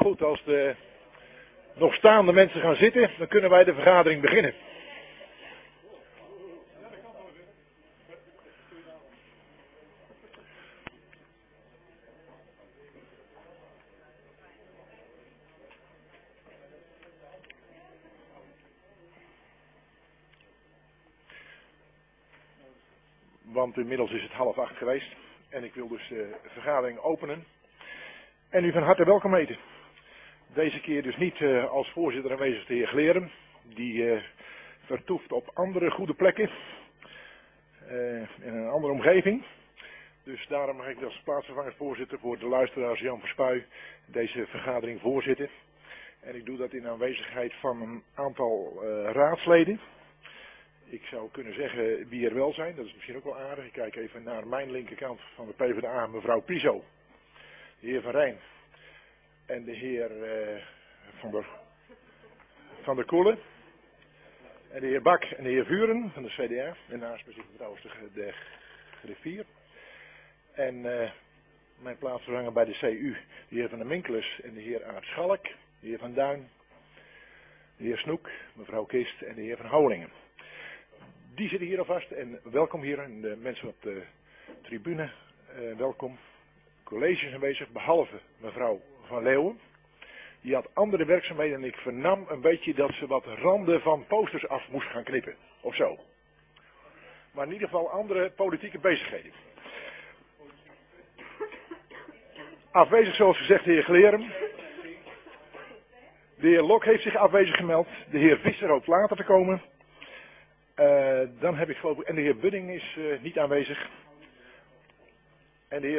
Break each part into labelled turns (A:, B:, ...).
A: Goed, als de nog staande mensen gaan zitten, dan kunnen wij de vergadering beginnen. Want inmiddels is het 7:30 geweest en ik wil dus de vergadering openen. En u van harte welkom heten. Deze keer dus niet als voorzitter aanwezig de heer Gleren. Die vertoeft op andere goede plekken. In een andere omgeving. Dus daarom mag ik als plaatsvervangend voorzitter voor de luisteraars Jan Verspuy deze vergadering voorzitten. En ik doe dat in aanwezigheid van een aantal raadsleden. Ik zou kunnen zeggen wie er wel zijn, dat is misschien ook wel aardig. Ik kijk even naar mijn linkerkant van de PvdA, mevrouw Piso, de heer Van Rijn en de heer van der Koelen. En de heer Bak en de heer Vuren van de CDA. En naast me zit trouwens de griffier. En mijn plaatsvervanger bij de CU, de heer Van der Minkelus en de heer Aart Schalk, de heer Van Duin, de heer Snoek, mevrouw Kist en de heer Van Houwelingen. Die zitten hier alvast en welkom hier en de mensen op de tribune, welkom. Colleges aanwezig, behalve mevrouw Van Leeuwen. Die had andere werkzaamheden en ik vernam een beetje dat ze wat randen van posters af moest gaan knippen, of zo. Maar in ieder geval andere politieke bezigheden. Afwezig zoals gezegd de heer Gleren. De heer Lok heeft zich afwezig gemeld. De heer Visser hoopt later te komen. Dan heb ik geloof ik, en de heer Budding is niet aanwezig. En de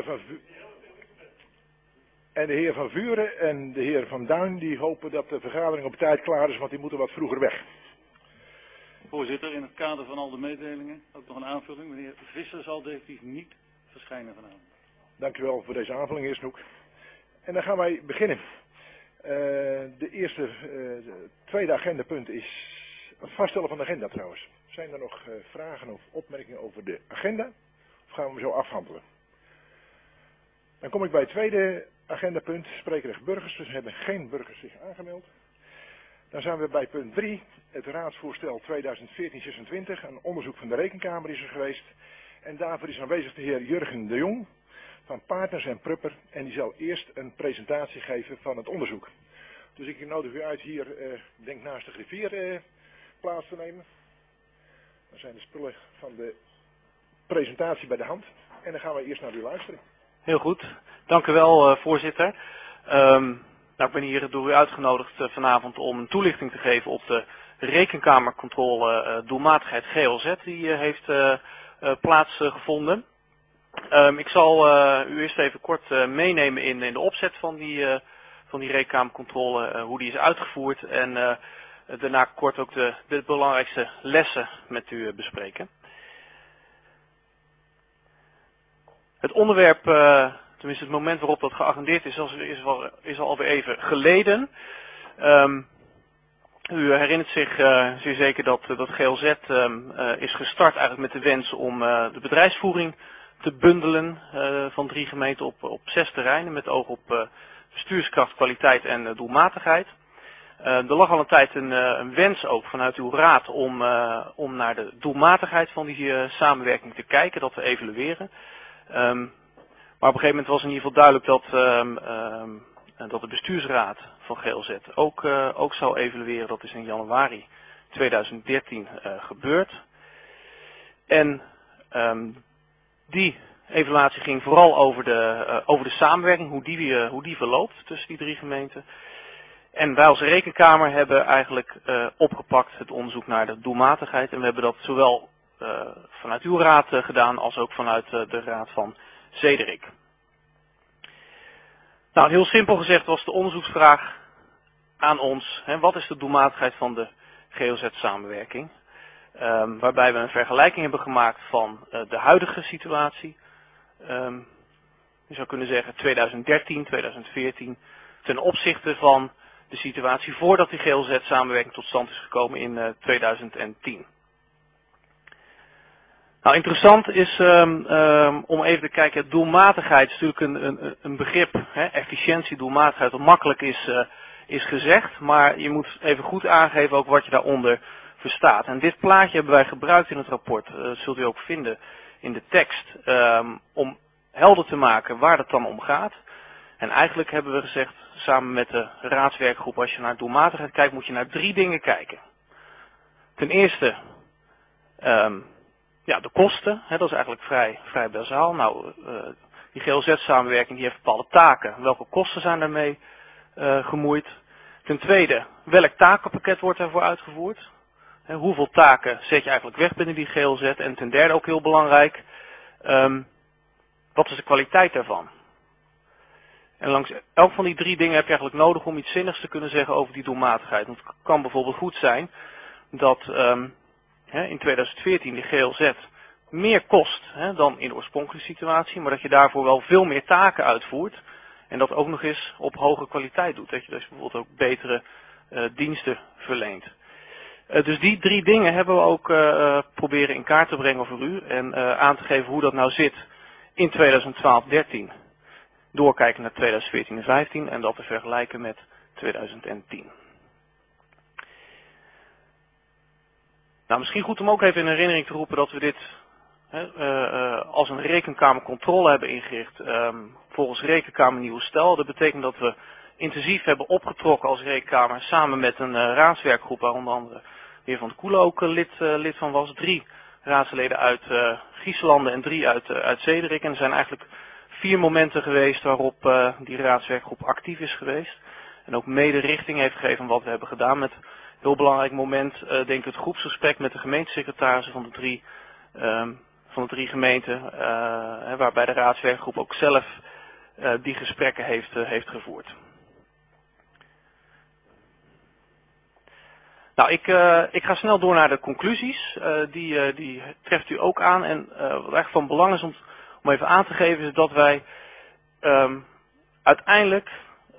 A: heer Van Vuren en de heer Van Duin die hopen dat de vergadering op tijd klaar is, want die moeten wat vroeger weg.
B: Voorzitter, in het kader van al de mededelingen ook nog een aanvulling. Meneer Visser zal definitief niet verschijnen vanavond.
A: Dank u wel voor deze aanvulling, heer Snoek. En dan gaan wij beginnen. De eerste, tweede agendapunt is het vaststellen van de agenda trouwens. Zijn er nog vragen of opmerkingen over de agenda? Of gaan we hem zo afhandelen? Dan kom ik bij het tweede agendapunt, spreekrecht burgers. Dus er hebben geen burgers zich aangemeld. Dan zijn we bij punt 3, het raadsvoorstel 2014-26. Een onderzoek van de Rekenkamer is er geweest. En daarvoor is aanwezig de heer Jurgen de Jong van Partners en Prupper. En die zal eerst een presentatie geven van het onderzoek. Dus ik nodig u uit hier, denk naast de griffier, plaats te nemen. Dan zijn de spullen van de presentatie bij de hand. En dan gaan we eerst naar u luisteren.
C: Heel goed, dank u wel voorzitter. Ik ben hier door u uitgenodigd vanavond om een toelichting te geven op de rekenkamercontrole doelmatigheid GLZ. Die heeft plaatsgevonden. Ik zal u eerst even kort meenemen in de opzet van die rekenkamercontrole, hoe die is uitgevoerd en daarna kort ook de belangrijkste lessen met u bespreken. Het onderwerp, tenminste het moment waarop dat geagendeerd is alweer even geleden. U herinnert zich zeer zeker dat GLZ is gestart eigenlijk met de wens om de bedrijfsvoering te bundelen van 3 gemeenten op 6 terreinen met oog op bestuurskracht, kwaliteit en doelmatigheid. Er lag al een tijd een wens ook vanuit uw raad om naar de doelmatigheid van die samenwerking te kijken, dat te evalueren. Maar op een gegeven moment was in ieder geval duidelijk dat de bestuursraad van GLZ ook zou evalueren. Dat is in januari 2013 gebeurd. En die evaluatie ging vooral over de samenwerking, hoe die verloopt tussen die 3 gemeenten. En wij als Rekenkamer hebben eigenlijk opgepakt het onderzoek naar de doelmatigheid. En we hebben dat zowel vanuit uw raad gedaan als ook vanuit de raad van Zederik. Nou, heel simpel gezegd was de onderzoeksvraag aan ons, wat is de doelmatigheid van de GLZ-samenwerking? Waarbij we een vergelijking hebben gemaakt van de huidige situatie. Je zou kunnen zeggen 2013, 2014, ten opzichte van de situatie voordat die GLZ-samenwerking tot stand is gekomen in 2010. Nou, interessant is om even te kijken, doelmatigheid is natuurlijk een begrip, hè, efficiëntie, doelmatigheid, wat makkelijk is gezegd, maar je moet even goed aangeven ook wat je daaronder verstaat. En dit plaatje hebben wij gebruikt in het rapport, dat zult u ook vinden in de tekst, om helder te maken waar het dan om gaat. En eigenlijk hebben we gezegd, samen met de raadswerkgroep, als je naar doelmatigheid kijkt, moet je naar 3 dingen kijken. Ten eerste, ja, de kosten, hè, dat is eigenlijk vrij bazaal. Nou, die GLZ-samenwerking die heeft bepaalde taken. Welke kosten zijn daarmee gemoeid? Ten tweede, welk takenpakket wordt daarvoor uitgevoerd? Hè, hoeveel taken zet je eigenlijk weg binnen die GLZ? En ten derde, ook heel belangrijk, wat is de kwaliteit daarvan? En langs elk van die 3 dingen heb je eigenlijk nodig om iets zinnigs te kunnen zeggen over die doelmatigheid. Want het kan bijvoorbeeld goed zijn dat in 2014 de GLZ meer kost dan in de oorspronkelijke situatie, maar dat je daarvoor wel veel meer taken uitvoert en dat ook nog eens op hoge kwaliteit doet. Dat je dus bijvoorbeeld ook betere diensten verleent. Dus die 3 dingen hebben we ook proberen in kaart te brengen voor u en aan te geven hoe dat nou zit in 2012-13. Doorkijken naar 2014 en 15 en dat te vergelijken met 2010. Nou, misschien goed om ook even in herinnering te roepen dat we dit als een rekenkamercontrole hebben ingericht volgens rekenkamer nieuwe stijl. Dat betekent dat we intensief hebben opgetrokken als rekenkamer samen met een raadswerkgroep waar onder andere de heer Van der Koelen ook lid van was. 3 raadsleden uit Gieselanden en 3 uit Zederik. En er zijn eigenlijk 4 momenten geweest waarop die raadswerkgroep actief is geweest. En ook mede richting heeft gegeven wat we hebben gedaan met heel belangrijk moment, denk ik, het groepsgesprek met de gemeentesecretarissen van de 3 gemeenten, waarbij de raadswerkgroep ook zelf die gesprekken heeft gevoerd. Nou, ik ga snel door naar de conclusies. Die treft u ook aan. En wat echt van belang is om even aan te geven, is dat wij uiteindelijk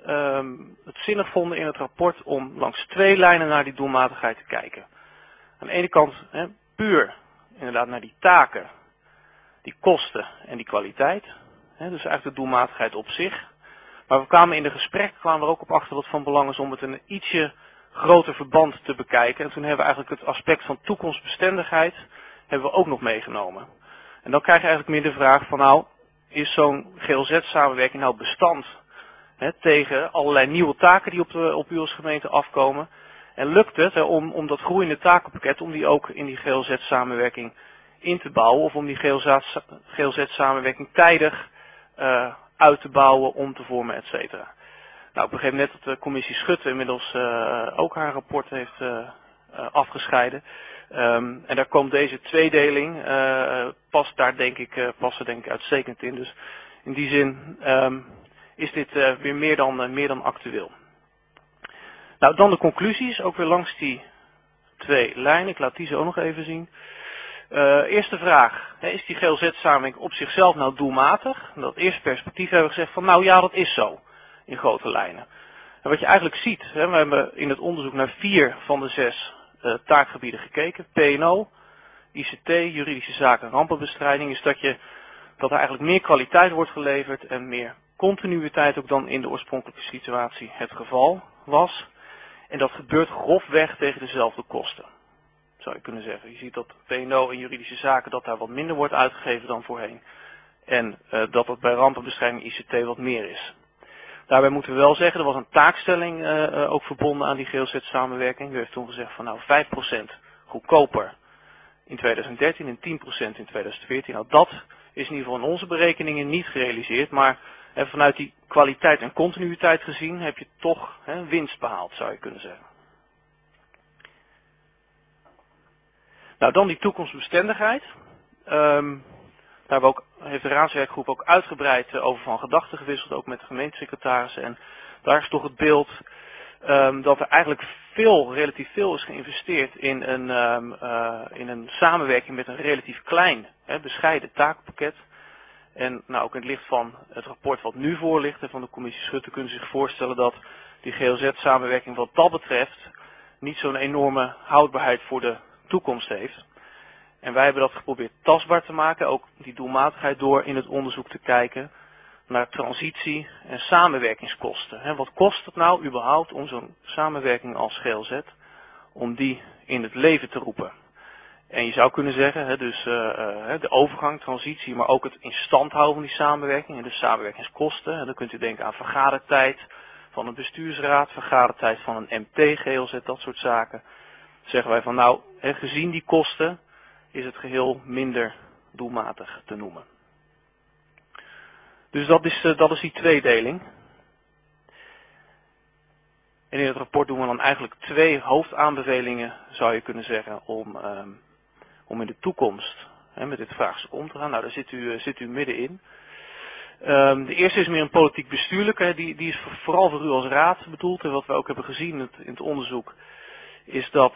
C: het zinnig vonden in het rapport om langs 2 lijnen naar die doelmatigheid te kijken. Aan de ene kant puur inderdaad naar die taken, die kosten en die kwaliteit. Dus eigenlijk de doelmatigheid op zich. Maar we kwamen in de gesprekken er ook op achter dat het van belang is om het in een ietsje groter verband te bekijken. En toen hebben we eigenlijk het aspect van toekomstbestendigheid hebben we ook nog meegenomen. En dan krijg je eigenlijk meer de vraag van nou, is zo'n GLZ-samenwerking nou bestand tegen allerlei nieuwe taken die op u als gemeente afkomen? En lukt het om dat groeiende takenpakket, om die ook in die GLZ-samenwerking in te bouwen of om die GLZ-samenwerking tijdig uit te bouwen, om te vormen, et cetera. Nou, ik begreep net dat de commissie Schutte inmiddels ook haar rapport heeft afgescheiden. En daar komt deze tweedeling, past er denk ik uitstekend in. Dus in die zin is dit weer meer dan actueel. Nou, dan de conclusies, ook weer langs die 2 lijnen. Ik laat die zo ook nog even zien. Eerste vraag, is die GLZ-samenwerking op zichzelf nou doelmatig? Dat eerste perspectief hebben we gezegd van nou ja, dat is zo, in grote lijnen. En wat je eigenlijk ziet, we hebben in het onderzoek naar 4 van de 6 taakgebieden gekeken, P&O, ICT, juridische zaken en rampenbestrijding, is dat er eigenlijk meer kwaliteit wordt geleverd en meer continuïteit ook dan in de oorspronkelijke situatie het geval was. En dat gebeurt grofweg tegen dezelfde kosten, zou je kunnen zeggen. Je ziet dat P&O en juridische zaken, dat daar wat minder wordt uitgegeven dan voorheen. En dat bij rampenbestrijding ICT wat meer is. Daarbij moeten we wel zeggen, er was een taakstelling ook verbonden aan die GLZ-samenwerking. U heeft toen gezegd van nou 5% goedkoper in 2013 en 10% in 2014. Nou, dat is in ieder geval in onze berekeningen niet gerealiseerd, maar vanuit die kwaliteit en continuïteit gezien heb je toch winst behaald, zou je kunnen zeggen. Nou, dan die toekomstbestendigheid. Daar heeft de raadswerkgroep ook uitgebreid over van gedachten gewisseld, ook met de gemeentesecretarissen. En daar is toch het beeld dat er eigenlijk relatief veel is geïnvesteerd in een samenwerking met een relatief klein, bescheiden taakpakket. En nou, ook in het licht van het rapport wat nu voor ligt van de commissie Schutte kunnen zich voorstellen dat die GLZ-samenwerking wat dat betreft niet zo'n enorme houdbaarheid voor de toekomst heeft. En wij hebben dat geprobeerd tastbaar te maken, ook die doelmatigheid, door in het onderzoek te kijken naar transitie- en samenwerkingskosten. Wat kost het nou überhaupt om zo'n samenwerking als GLZ, om die in het leven te roepen? En je zou kunnen zeggen, dus de overgang, transitie, maar ook het in stand houden van die samenwerking en de samenwerkingskosten. En dan kunt u denken aan vergadertijd van een bestuursraad, vergadertijd van een MT, GLZ, dat soort zaken. Zeggen wij van nou, gezien die kosten is het geheel minder doelmatig te noemen. Dus dat is die tweedeling. En in het rapport doen we dan eigenlijk 2 hoofdaanbevelingen, zou je kunnen zeggen, om in de toekomst met dit vraagstuk om te gaan. Nou, daar zit u middenin. De eerste is meer een politiek bestuurlijke, die is vooral voor u als raad bedoeld. En wat we ook hebben gezien in het onderzoek, is dat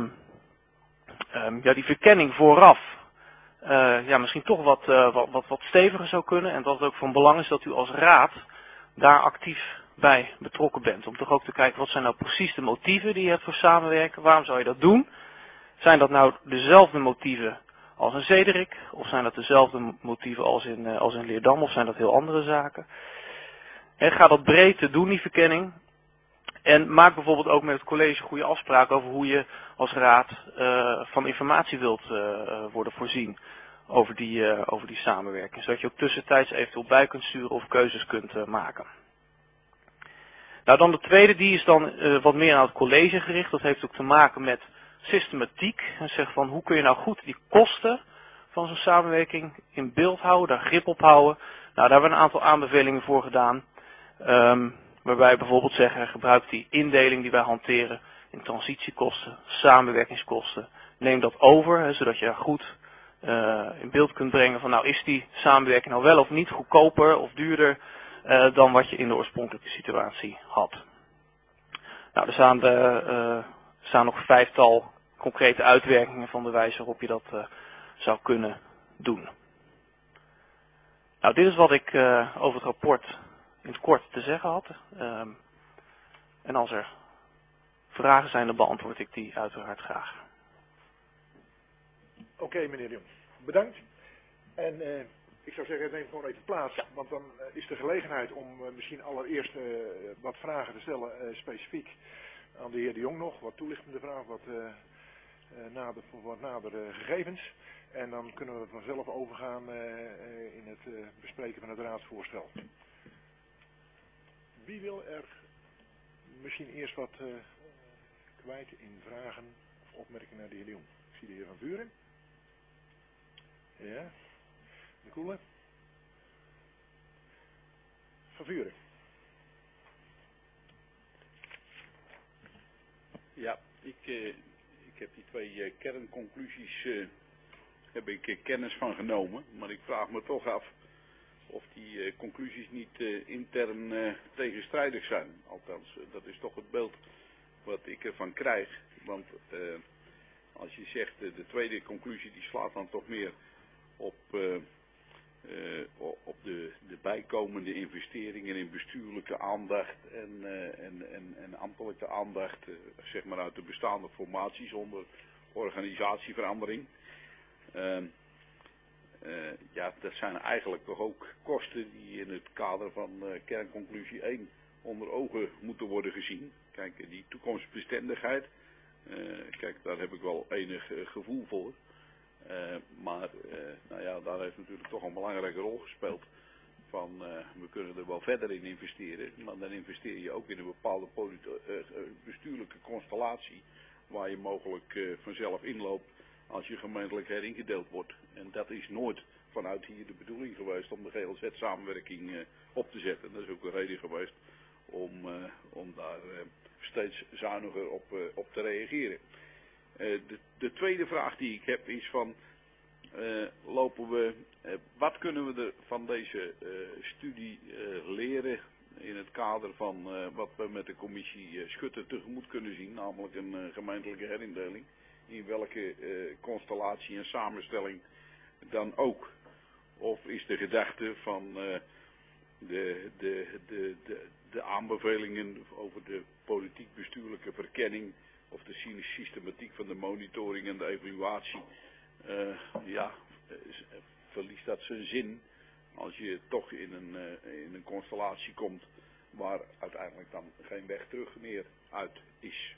C: die verkenning vooraf misschien toch wat steviger zou kunnen. En dat het ook van belang is dat u als raad daar actief bij betrokken bent. Om toch ook te kijken, wat zijn nou precies de motieven die je hebt voor samenwerken? Waarom zou je dat doen? Zijn dat nou dezelfde motieven als in Zederik? Of zijn dat dezelfde motieven als in Leerdam? Of zijn dat heel andere zaken? Ga dat breed te doen, die verkenning. En maak bijvoorbeeld ook met het college goede afspraken over hoe je als raad van informatie wilt worden voorzien over die samenwerking. Zodat je ook tussentijds eventueel bij kunt sturen of keuzes kunt maken. Nou, dan de tweede, die is dan wat meer aan het college gericht. Dat heeft ook te maken met systematiek. En zeg van, hoe kun je nou goed die kosten van zo'n samenwerking in beeld houden, daar grip op houden. Nou, daar hebben we een aantal aanbevelingen voor gedaan. Waarbij we bijvoorbeeld zeggen, gebruik die indeling die wij hanteren in transitiekosten, samenwerkingskosten. Neem dat over, zodat je goed in beeld kunt brengen van, nou, is die samenwerking nou wel of niet goedkoper of duurder dan wat je in de oorspronkelijke situatie had. Nou, er staan nog 5-tal concrete uitwerkingen van de wijze waarop je dat zou kunnen doen. Nou, dit is wat ik over het rapport in het kort te zeggen had. En als er vragen zijn, dan beantwoord ik die uiteraard graag.
A: Oké, meneer de Jong. Bedankt. En ik zou zeggen, neem gewoon even plaats. Ja. Want dan is de gelegenheid om misschien allereerst wat vragen te stellen specifiek aan de heer de Jong nog. Wat toelichtende vragen, wat nadere gegevens. En dan kunnen we vanzelf overgaan in het bespreken van het raadsvoorstel. Wie wil er misschien eerst wat kwijt in vragen of opmerkingen naar de heer de Jong? Ik zie de heer Van Vuren. Ja. De Koele. Van Vuren.
D: Ja, ik heb die 2 kernconclusies heb ik kennis van genomen, maar ik vraag me toch af of die conclusies niet intern tegenstrijdig zijn. Althans, dat is toch het beeld wat ik ervan krijg. Want als je zegt, de tweede conclusie die slaat dan toch meer op de bijkomende investeringen in bestuurlijke aandacht en ambtelijke aandacht, zeg maar uit de bestaande formatie zonder organisatieverandering. Ja, dat zijn eigenlijk toch ook kosten die in het kader van kernconclusie 1 onder ogen moeten worden gezien. Kijk, die toekomstbestendigheid, kijk, daar heb ik wel enig gevoel voor. Maar nou ja, daar heeft natuurlijk toch een belangrijke rol gespeeld. Van, we kunnen er wel verder in investeren, maar dan investeer je ook in een bepaalde bestuurlijke constellatie waar je mogelijk vanzelf inloopt als je gemeentelijk heringedeeld wordt. En dat is nooit vanuit hier de bedoeling geweest om de GLZ-samenwerking op te zetten. Dat is ook een reden geweest om daar steeds zuiniger op te reageren. De tweede vraag die ik heb is van, wat kunnen we er van deze studie leren in het kader van wat we met de commissie Schutte tegemoet kunnen zien, namelijk een gemeentelijke herindeling, in welke constellatie en samenstelling dan ook. Of is de gedachte van de aanbevelingen over de politiek-bestuurlijke verkenning of de systematiek van de monitoring en de evaluatie verliest dat zijn zin als je toch in een constellatie komt waar uiteindelijk dan geen weg terug meer uit is.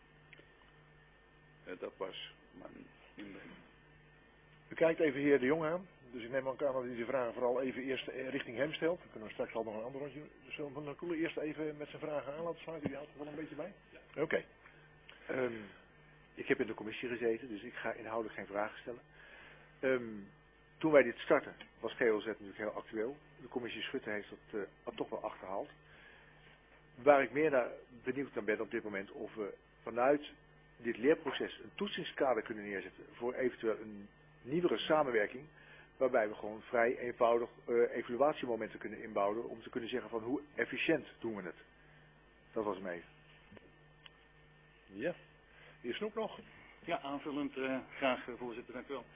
D: Dat was mijn inbreng.
A: U kijkt even heer De Jong aan. Dus ik neem aan dat u de vragen vooral even eerst richting hem stelt. Dan kunnen we straks al nog een ander rondje. Zullen we Van der Koelen eerst even met zijn vragen aan laten sluiten? U houdt er wel een beetje bij? Ja. Oké.
E: Ik heb in de commissie gezeten, dus ik ga inhoudelijk geen vragen stellen. Toen wij dit starten, was GLZ natuurlijk heel actueel. De commissie Schutte heeft dat toch wel achterhaald. Waar ik meer naar benieuwd naar ben op dit moment, of we vanuit dit leerproces een toetsingskader kunnen neerzetten voor eventueel een nieuwere samenwerking, waarbij we gewoon vrij eenvoudig evaluatiemomenten kunnen inbouwen om te kunnen zeggen van hoe efficiënt doen we het. Dat was hem even.
A: Ja. Hier Snoep nog.
B: Ja, aanvullend graag, voorzitter, dank u wel.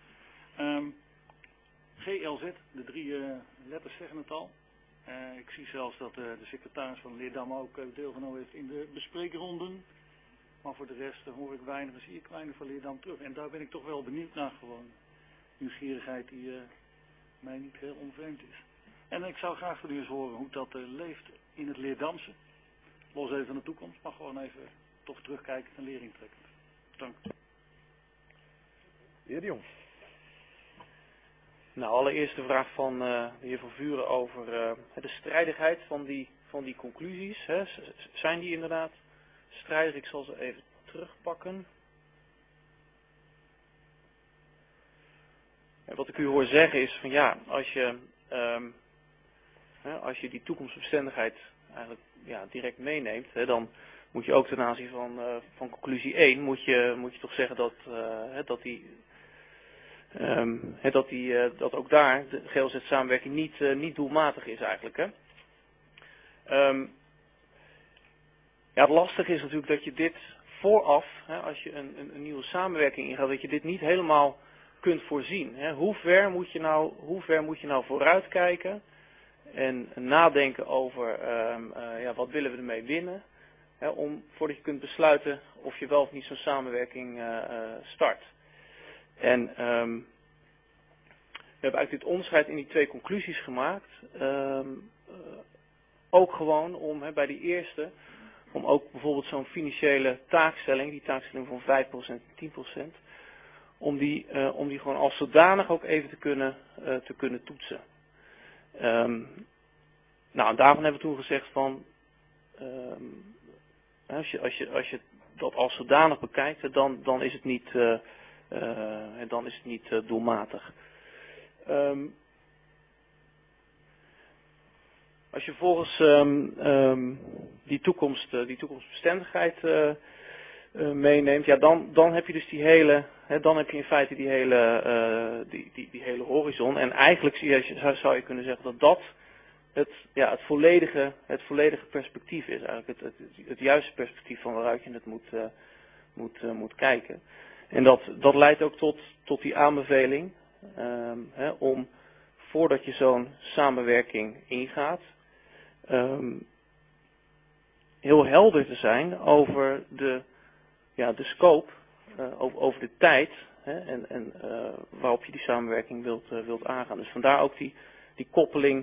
B: GLZ, de 3 letters zeggen het al. Ik zie zelfs dat de secretaris van Leerdam ook deelgenomen heeft in de bespreekronden. Maar voor de rest hoor ik weinig, zie ik weinig van Leerdam terug. En daar ben ik toch wel benieuwd naar gewoon. Nieuwsgierigheid die mij niet heel onvreemd is. En ik zou graag van u eens horen hoe dat leeft in het Leerdamse. Los even van de toekomst, maar gewoon even toch terugkijken en lering trekken. Dank.
A: De heer De Jong.
C: Nou, allereerst de vraag van de heer Van Vuren over de strijdigheid van die conclusies. Hè. Zijn die inderdaad strijdig? Ik zal ze even terugpakken. En wat ik u hoor zeggen is van ja, als je die toekomstbestendigheid eigenlijk direct meeneemt, dan moet je ook ten aanzien van conclusie 1 moet je toch zeggen dat ook daar de GLZ-samenwerking niet doelmatig is eigenlijk. Hè? Het lastige is natuurlijk dat je dit vooraf, als je een nieuwe samenwerking ingaat, dat je dit niet helemaal kunt voorzien. Hè? Hoe ver moet je nou vooruitkijken en nadenken over wat willen we ermee winnen, voordat je kunt besluiten of je wel of niet zo'n samenwerking start. En we hebben eigenlijk dit onderscheid in die 2 conclusies gemaakt. Ook gewoon om bij die eerste, om ook bijvoorbeeld zo'n financiële taakstelling, die taakstelling van 5% en 10%, om die gewoon als zodanig ook even te kunnen toetsen. En daarvan hebben we toen gezegd van, als je dat als zodanig bekijkt, dan is het niet doelmatig. Als je volgens die toekomstbestendigheid meeneemt, dan heb je dus dan heb je in feite die hele horizon. En eigenlijk zou je kunnen zeggen dat het volledige perspectief is. Eigenlijk het juiste perspectief van waaruit je het moet kijken. En dat leidt ook tot die aanbeveling om voordat je zo'n samenwerking ingaat, heel helder te zijn over de scope, over de tijd en waarop je die samenwerking wilt aangaan. Dus vandaar ook die koppeling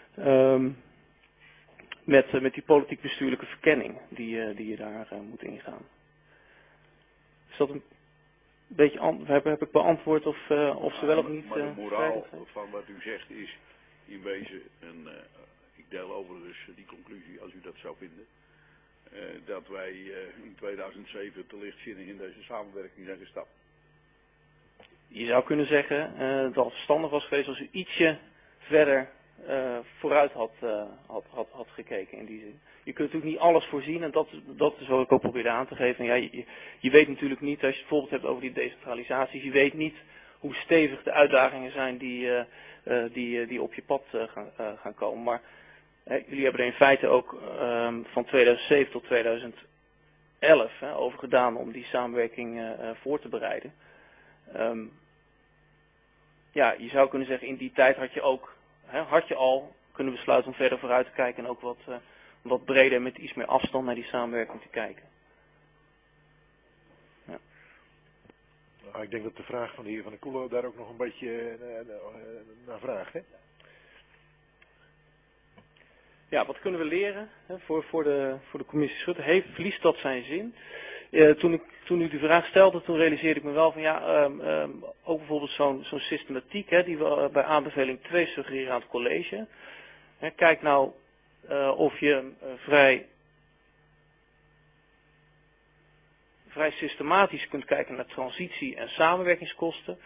C: met die politiek-bestuurlijke verkenning die je daar moet ingaan. Is dat een beetje heb ik beantwoord of ze wel of niet?
D: Maar de moraal van wat u zegt is in wezen, en ik deel overigens die conclusie als u dat zou vinden, dat wij in 2007 te lichtzinnig in deze samenwerking zijn gestapt.
C: Je zou kunnen zeggen dat het verstandig was geweest als u ietsje verder vooruit had gekeken in die zin. Je kunt natuurlijk niet alles voorzien en dat is wat ik ook probeerde aan te geven. Ja, je weet natuurlijk niet, als je het bijvoorbeeld hebt over die decentralisaties, je weet niet hoe stevig de uitdagingen zijn die op je pad gaan komen. Maar jullie hebben er in feite ook van 2007 tot 2011 over gedaan om die samenwerking voor te bereiden. Je zou kunnen zeggen, in die tijd had je al kunnen besluiten om verder vooruit te kijken en ook wat breder met iets meer afstand naar die samenwerking te kijken. Ja.
A: Nou, ik denk dat de vraag van de heer Van der Koelen daar ook nog een beetje naar vraagt. Hè?
C: Ja, wat kunnen we leren hè, voor de commissie Schutte? Verliest dat zijn zin? Toen u die vraag stelde, toen realiseerde ik me wel van ja, ook bijvoorbeeld zo'n systematiek hè, die we bij aanbeveling 2 suggereren aan het college. Hè, kijk nou of je vrij systematisch kunt kijken naar transitie- en samenwerkingskosten.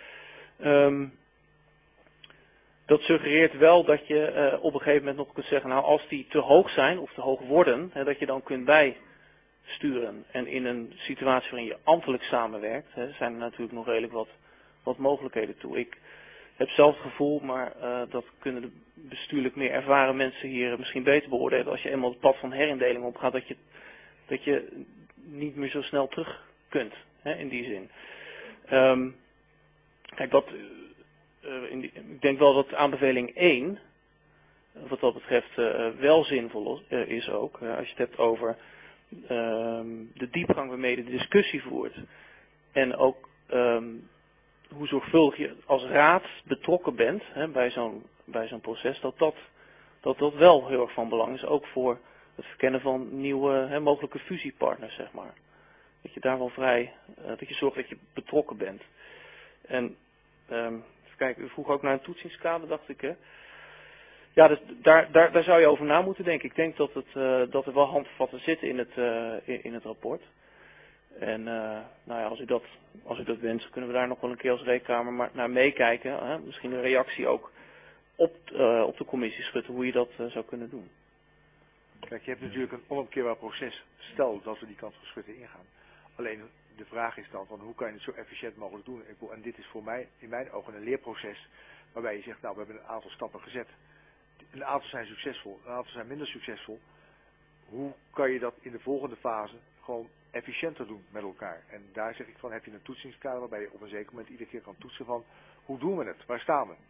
C: Dat suggereert wel dat je op een gegeven moment nog kunt zeggen, nou als die te hoog zijn of te hoog worden, hè, dat je dan kunt bijsturen. En in een situatie waarin je ambtelijk samenwerkt, hè, zijn er natuurlijk nog redelijk wat mogelijkheden toe. Ik heb zelf het gevoel, maar dat kunnen de bestuurlijk meer ervaren mensen hier misschien beter beoordelen. Als je eenmaal het pad van herindeling opgaat, dat je niet meer zo snel terug kunt, hè, in die zin. Kijk, ik denk wel dat aanbeveling 1, wat dat betreft, wel zinvol is ook. Als je het hebt over de diepgang waarmee je de discussie voert. En ook hoe zorgvuldig je als raad betrokken bent hè, bij zo'n proces. Dat wel heel erg van belang is. Ook voor het verkennen van nieuwe mogelijke fusiepartners, zeg maar. Dat je daar wel dat je zorgt dat je betrokken bent. En kijk, u vroeg ook naar een toetsingskader, dacht ik, hè. Ja, dus daar zou je over na moeten denken. Ik denk dat er wel handvatten zitten in het rapport. En nou ja, als u dat wenst, kunnen we daar nog wel een keer als rekenkamer maar naar meekijken. Hè? Misschien een reactie ook op de commissie Schutte, hoe je dat zou kunnen doen.
E: Kijk, je hebt natuurlijk een onomkeerbaar proces. Stel dat we die kant van Schutte ingaan. Alleen de vraag is dan van hoe kan je het zo efficiënt mogelijk doen. En dit is voor mij, in mijn ogen, een leerproces waarbij je zegt, nou, we hebben een aantal stappen gezet. Een aantal zijn succesvol, een aantal zijn minder succesvol. Hoe kan je dat in de volgende fase gewoon efficiënter doen met elkaar? En daar zeg ik van, heb je een toetsingskader waarbij je op een zeker moment iedere keer kan toetsen van, hoe doen we het? Waar staan we?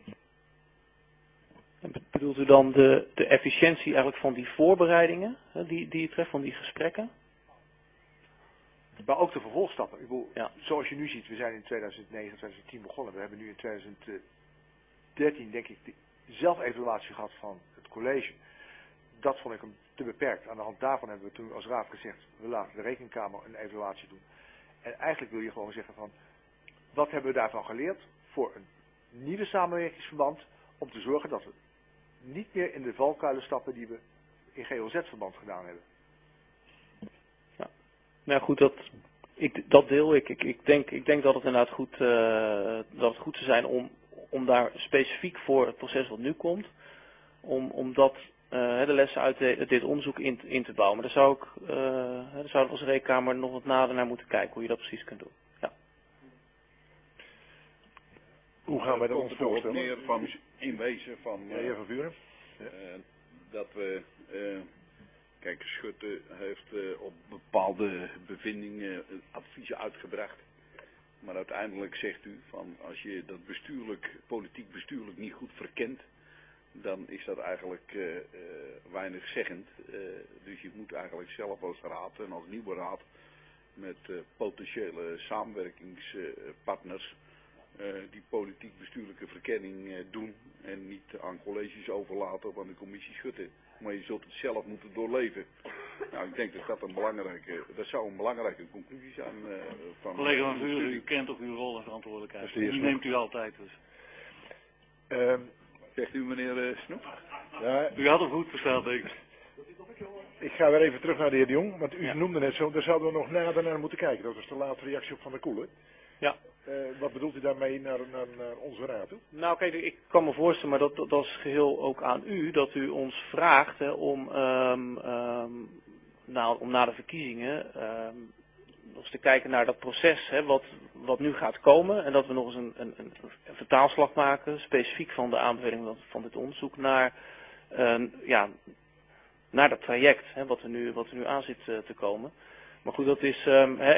C: En bedoelt u dan de efficiëntie eigenlijk van die voorbereidingen, die je treft, van die gesprekken?
E: Maar ook de vervolgstappen. Ik bedoel,
C: ja.
E: Zoals je nu ziet, we zijn in 2009, 2010 begonnen. We hebben nu in 2013, denk ik, de zelfevaluatie gehad van het college. Dat vond ik hem te beperkt. Aan de hand daarvan hebben we toen als raad gezegd, we laten de rekenkamer een evaluatie doen. En eigenlijk wil je gewoon zeggen van, wat hebben we daarvan geleerd voor een nieuwe samenwerkingsverband, om te zorgen dat we niet meer in de valkuilen stappen die we in GOZ-verband gedaan hebben.
C: Ja. Nou goed, dat deel ik. Ik denk dat het inderdaad goed zou zijn om daar specifiek voor het proces wat nu komt, om dat de lessen uit dit onderzoek in te bouwen. Maar daar zouden we als rekenkamer nog wat nader naar moeten kijken hoe je dat precies kunt doen. Ja.
A: Hoe gaan wij dat ons voorstellen?
D: Meer van in wezen van
A: heer Van Vuren.
D: dat we kijk, Schutte heeft op bepaalde bevindingen adviezen uitgebracht. Maar uiteindelijk zegt u van als je dat politiek bestuurlijk niet goed verkent, dan is dat eigenlijk weinig zeggend. Dus je moet eigenlijk zelf als raad en als nieuwe raad met potentiële samenwerkingspartners die politiek bestuurlijke verkenning doen en niet aan colleges overlaten of aan de commissie Schutte. Maar je zult het zelf moeten doorleven. Nou, ik denk dat zou een belangrijke conclusie zijn. Van
B: collega Van Vuren, u kent ook uw rol en verantwoordelijkheid. Die neemt u altijd dus.
D: Zegt u meneer Snoep?
A: Ja,
B: u had hem goed versteld, denk ik.
A: Ik ga weer even terug naar de heer De Jong, want u noemde net zo, daar zouden we nog nader naar moeten kijken. Dat was de laatste reactie op Van der Koelen.
C: Ja.
A: Wat bedoelt u daarmee naar onze raad toe?
C: Nou kijk, ik kan me voorstellen, maar dat is geheel ook aan u, dat u ons vraagt hè, om na de verkiezingen nog eens te kijken naar dat proces hè, wat nu gaat komen. En dat we nog eens een vertaalslag maken, specifiek van de aanbeveling van dit onderzoek, naar dat traject hè, wat er nu aan zit te komen. Maar goed, dat is,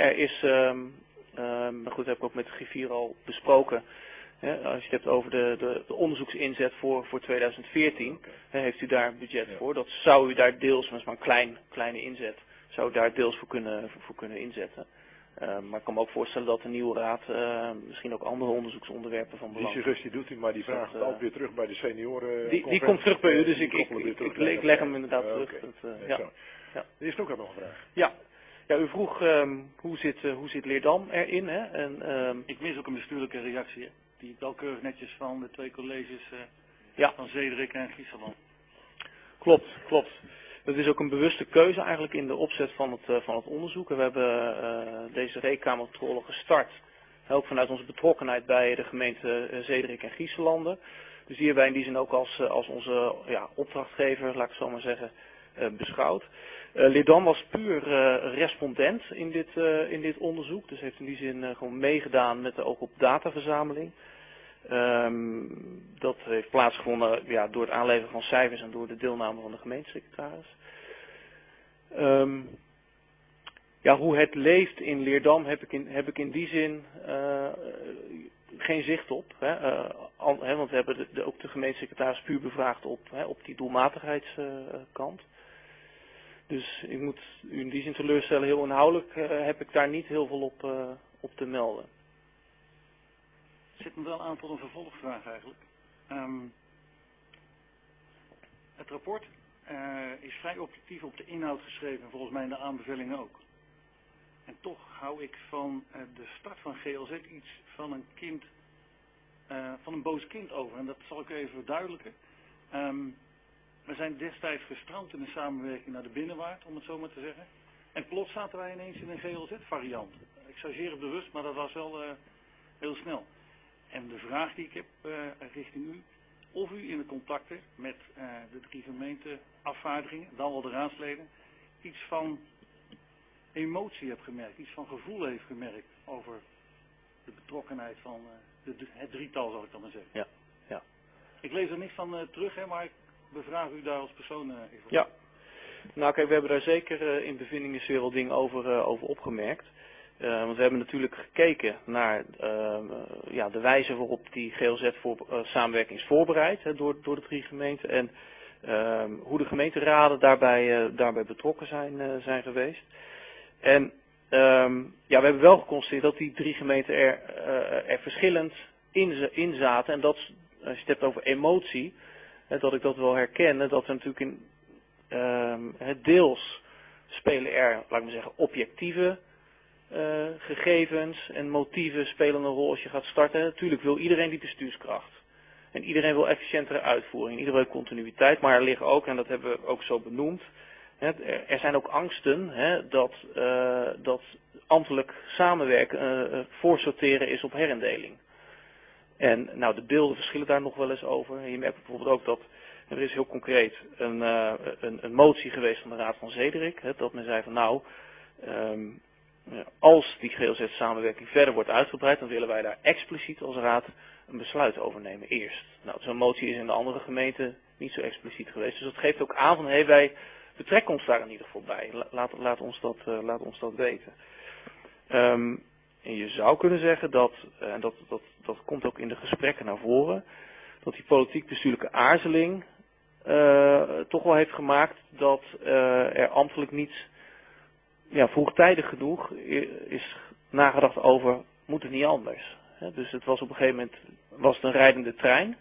C: maar goed, dat heb ik ook met de griffier al besproken. Als je het hebt over de onderzoeksinzet voor 2014, heeft u daar een budget voor. Dat zou u daar deels, maar een kleine inzet, zou u daar deels voor kunnen inzetten. Maar ik kan me ook voorstellen dat de nieuwe raad misschien ook andere onderzoeksonderwerpen van
A: Die
C: belang.
A: suggestie doet u, maar die vraag komt altijd weer terug bij de senioren.
C: Die komt terug bij u, dus
A: Die
C: ik
A: koppelen weer terug
C: ik leg hem inderdaad terug.
A: oké.
C: Dat,
A: Ja.
C: ja. Ja.
A: Er is ook nog een vraag.
C: Ja. Ja, u vroeg hoe zit Leerdam erin, hè? En,
B: Ik mis ook een bestuurlijke reactie, hè, die wel keurig netjes van de twee colleges
C: ja,
B: van Zederik en Gieseland.
C: klopt. Dat is ook een bewuste keuze eigenlijk in de opzet van het onderzoek. En we hebben deze rekenkamercontrole gestart, ook vanuit onze betrokkenheid bij de gemeente Zederik en Gieselanden. Dus die hebben wij in die zin ook als onze opdrachtgever, laat ik het zo maar zeggen, beschouwd. Leerdam was puur respondent in dit onderzoek, dus heeft in die zin gewoon meegedaan met de oog op dataverzameling. Dat heeft plaatsgevonden door het aanleveren van cijfers en door de deelname van de gemeentesecretaris. Hoe het leeft in Leerdam heb ik in die zin geen zicht op. Want we hebben ook de gemeentesecretaris puur bevraagd op die doelmatigheidskant. Dus ik moet u in die zin teleurstellen, heel inhoudelijk heb ik daar niet heel veel op te melden.
B: Er zit me wel aan tot een vervolgvraag eigenlijk. Het rapport is vrij objectief op de inhoud geschreven, volgens mij in de aanbevelingen ook. En toch hou ik van de start van GLZ iets van een kind, van een boos kind over. En dat zal ik even verduidelijken. We zijn destijds gestrand in een samenwerking naar de binnenwaard, om het zo maar te zeggen. En plots zaten wij ineens in een GLZ-variant. Ik chargeer bewust, maar dat was wel heel snel. En de vraag die ik heb richting u, of u in de contacten met de 3 gemeenteafvaardigingen, dan wel de raadsleden, iets van emotie hebt gemerkt, iets van gevoel heeft gemerkt over de betrokkenheid van het drietal, zal ik dan maar zeggen.
C: Ja.
B: Ik lees er niks van terug, hè, maar ik bevraag u daar als persoon even.
C: Ja. Nou kijk, we hebben daar zeker in bevindingen zeer wel dingen over opgemerkt. Want we hebben natuurlijk gekeken naar de wijze waarop die GLZ-samenwerking is voorbereid door de 3 gemeenten. En hoe de gemeenteraden daarbij betrokken zijn geweest. En we hebben wel geconstateerd dat die 3 gemeenten er verschillend in zaten. En dat, als je het hebt over emotie, dat ik dat wel herken. Dat er natuurlijk deels spelen er, laat ik maar zeggen, objectieve gegevens en motieven spelen een rol als je gaat starten. Natuurlijk wil iedereen die bestuurskracht. En iedereen wil efficiëntere uitvoering. Iedereen wil continuïteit. Maar er liggen ook, en dat hebben we ook zo benoemd, er zijn ook angsten dat ambtelijk samenwerken voorsorteren is op herindeling. En nou, de beelden verschillen daar nog wel eens over. Je merkt bijvoorbeeld ook dat er is heel concreet een motie geweest van de Raad van Zederik. Dat men zei van als die GLZ-samenwerking verder wordt uitgebreid, dan willen wij daar expliciet als raad een besluit over nemen eerst. Nou, zo'n motie is in de andere gemeenten niet zo expliciet geweest. Dus dat geeft ook aan van, wij betrekken ons daar in ieder geval bij. Laat ons dat weten. En je zou kunnen zeggen dat, en dat komt ook in de gesprekken naar voren, dat die politiek-bestuurlijke aarzeling toch wel heeft gemaakt dat er ambtelijk niet vroegtijdig genoeg is nagedacht over, moet het niet anders. Dus het was op een gegeven moment een rijdende trein.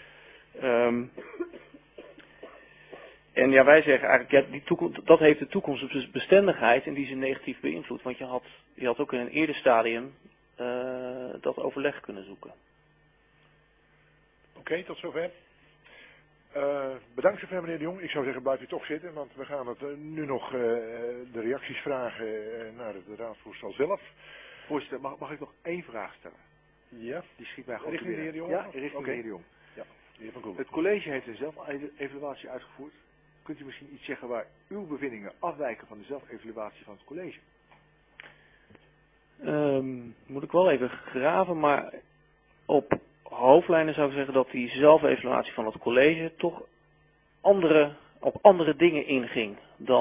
C: En wij zeggen eigenlijk, dat heeft de toekomstbestendigheid in die zin negatief beïnvloed. Want je had ook in een eerder stadium dat overleg kunnen zoeken.
A: Oké, tot zover. Bedankt zover meneer de Jong. Ik zou zeggen, blijf u toch zitten, want we gaan nu nog de reacties vragen naar de raadsvoorstel zelf.
E: Voorzitter, mag ik nog 1 vraag stellen?
A: Ja.
E: Die schiet mij gewoon
A: Richting de heer de Jong?
E: Ja, richting de heer de Jong.
A: Ja, de heer Van Koel.
E: Het college heeft een zelfevaluatie uitgevoerd. Kunt u misschien iets zeggen waar uw bevindingen afwijken van de zelfevaluatie van het college?
C: Moet ik wel even graven, maar op hoofdlijnen zou ik zeggen dat die zelfevaluatie van het college toch op andere dingen inging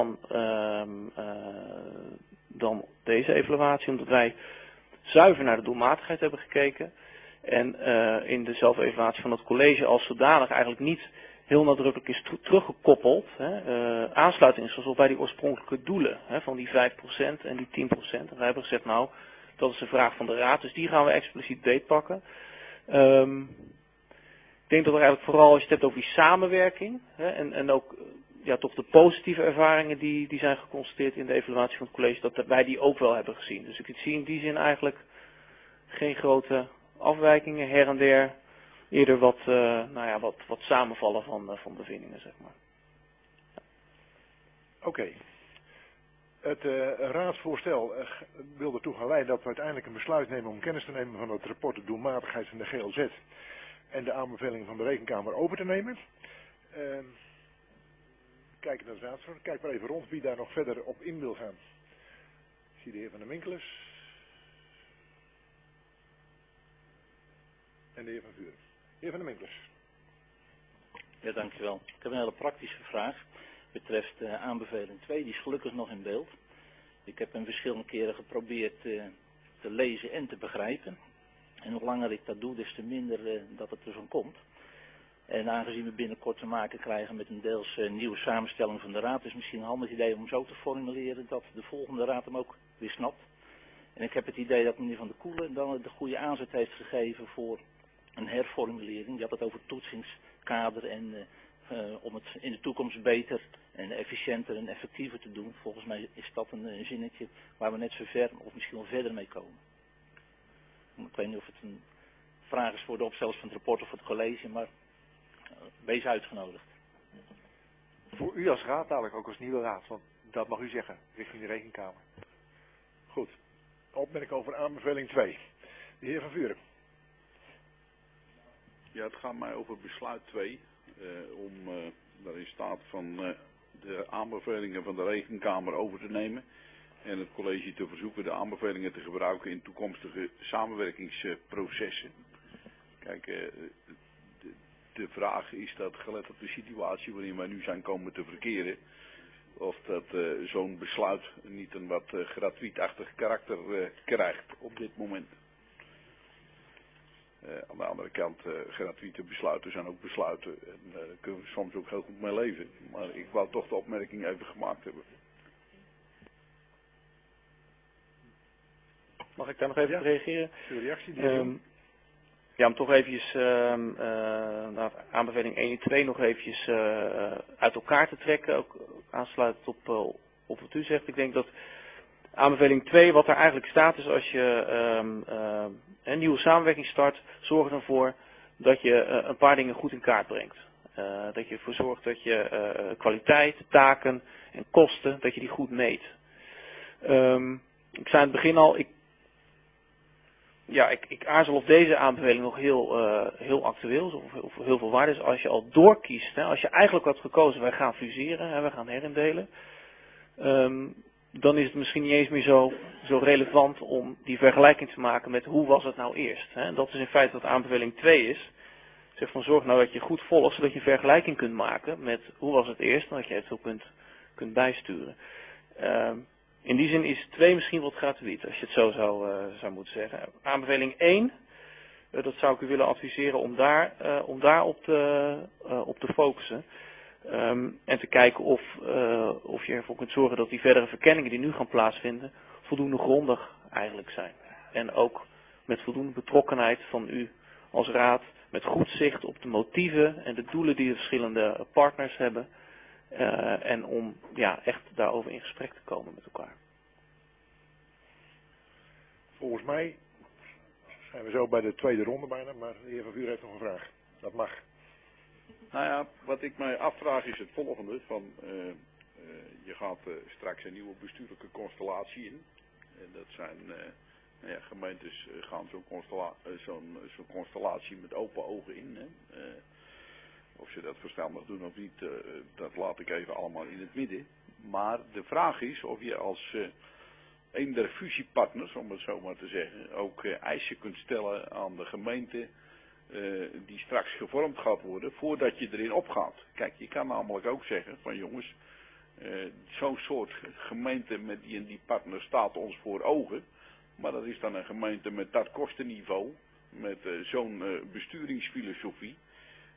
C: dan deze evaluatie, omdat wij zuiver naar de doelmatigheid hebben gekeken en in de zelfevaluatie van het college als zodanig eigenlijk niet heel nadrukkelijk is teruggekoppeld. Aansluiting is alsof bij die oorspronkelijke doelen van die 5% en die 10%. En wij hebben gezegd, nou, dat is een vraag van de Raad, dus die gaan we expliciet beetpakken. Ik denk dat er eigenlijk vooral, als je het hebt over die samenwerking en ook ja, toch de positieve ervaringen die zijn geconstateerd in de evaluatie van het college, dat wij die ook wel hebben gezien. Dus ik zie in die zin eigenlijk geen grote afwijkingen, her en der eerder wat samenvallen van bevindingen, zeg maar.
A: Oké. Het raadsvoorstel wil ertoe gaan leiden dat we uiteindelijk een besluit nemen om kennis te nemen van het rapport de doelmatigheid van de GLZ en de aanbevelingen van de Rekenkamer over te nemen. Kijken naar de raadsvoorzitter. Kijk maar even rond wie daar nog verder op in wil gaan. Ik zie de heer Van der Winkelers. En de heer Van Vuren. Heer Van der Winkelers.
F: Ja, dankjewel. Ik heb een hele praktische vraag. Betreft aanbeveling 2, die is gelukkig nog in beeld. Ik heb hem verschillende keren geprobeerd te lezen en te begrijpen. En hoe langer ik dat doe, des te minder dat het er van komt. En aangezien we binnenkort te maken krijgen met een deels nieuwe samenstelling van de Raad, is het misschien een handig idee om hem zo te formuleren dat de volgende Raad hem ook weer snapt. En ik heb het idee dat meneer Van der Koelen dan de goede aanzet heeft gegeven voor een herformulering. Die had het over toetsingskader en om het in de toekomst beter en efficiënter en effectiever te doen. Volgens mij is dat een zinnetje waar we net zo ver of misschien wel verder mee komen. Ik weet niet of het een vraag is voor de opstellers van het rapport of voor het college, maar wees uitgenodigd.
E: Voor u als raad, dadelijk ook als nieuwe raad, want dat mag u zeggen, richting de Rekenkamer.
A: Goed. Opmerking over aanbeveling 2. De heer Van Vuren.
D: Ja, het gaat mij over besluit 2. Daarin staat van de aanbevelingen van de Rekenkamer over te nemen. En het college te verzoeken de aanbevelingen te gebruiken in toekomstige samenwerkingsprocessen. Kijk, de vraag is dat gelet op de situatie waarin wij nu zijn komen te verkeren, of dat zo'n besluit niet een wat gratuitachtig karakter krijgt op dit moment. Aan de andere kant, gratuite besluiten zijn ook besluiten en daar kunnen we soms ook heel goed mee leven. Maar ik wou toch de opmerking even gemaakt hebben.
C: Mag ik daar nog even op reageren?
A: Uw reactie?
C: Ja, om toch eventjes aanbeveling 1 en 2 nog eventjes uit elkaar te trekken. Ook aansluitend op wat u zegt. Ik denk dat aanbeveling 2, wat er eigenlijk staat, is als je een nieuwe samenwerking start, zorg ervoor dat je een paar dingen goed in kaart brengt. Dat je ervoor zorgt dat je kwaliteit, taken en kosten, dat je die goed meet. Ik zei in het begin al, ik aarzel of deze aanbeveling nog heel actueel is of heel veel waarde is. Als je al doorkiest, als je eigenlijk had gekozen, wij gaan fuseren, wij gaan herindelen, dan is het misschien niet eens meer zo relevant om die vergelijking te maken met hoe was het nou eerst. Dat is in feite wat aanbeveling 2 is. Zeg van zorg nou dat je goed volgt, zodat je een vergelijking kunt maken met hoe was het eerst, en dat je het zo kunt bijsturen. In die zin is 2 misschien wat gratuit, als je het zo zou moeten zeggen. Aanbeveling 1, dat zou ik u willen adviseren om daar op te focussen. En te kijken of je ervoor kunt zorgen dat die verdere verkenningen die nu gaan plaatsvinden voldoende grondig eigenlijk zijn. En ook met voldoende betrokkenheid van u als raad, met goed zicht op de motieven en de doelen die de verschillende partners hebben. En om echt daarover in gesprek te komen met elkaar.
A: Volgens mij zijn we zo bij de tweede ronde bijna, maar de heer Van Vuren heeft nog een vraag. Dat mag.
D: Nou ja, wat ik mij afvraag is het volgende. Je gaat straks een nieuwe bestuurlijke constellatie in. En dat zijn gemeentes gaan zo'n constellatie met open ogen in. Of ze dat verstandig doen of niet, dat laat ik even allemaal in het midden. Maar de vraag is of je als een der fusiepartners, om het zo maar te zeggen, ook eisen kunt stellen aan de gemeente die straks gevormd gaat worden, voordat je erin opgaat. Kijk, je kan namelijk ook zeggen van jongens, zo'n soort gemeente met die en die partner staat ons voor ogen, maar dat is dan een gemeente met dat kostenniveau, met zo'n besturingsfilosofie.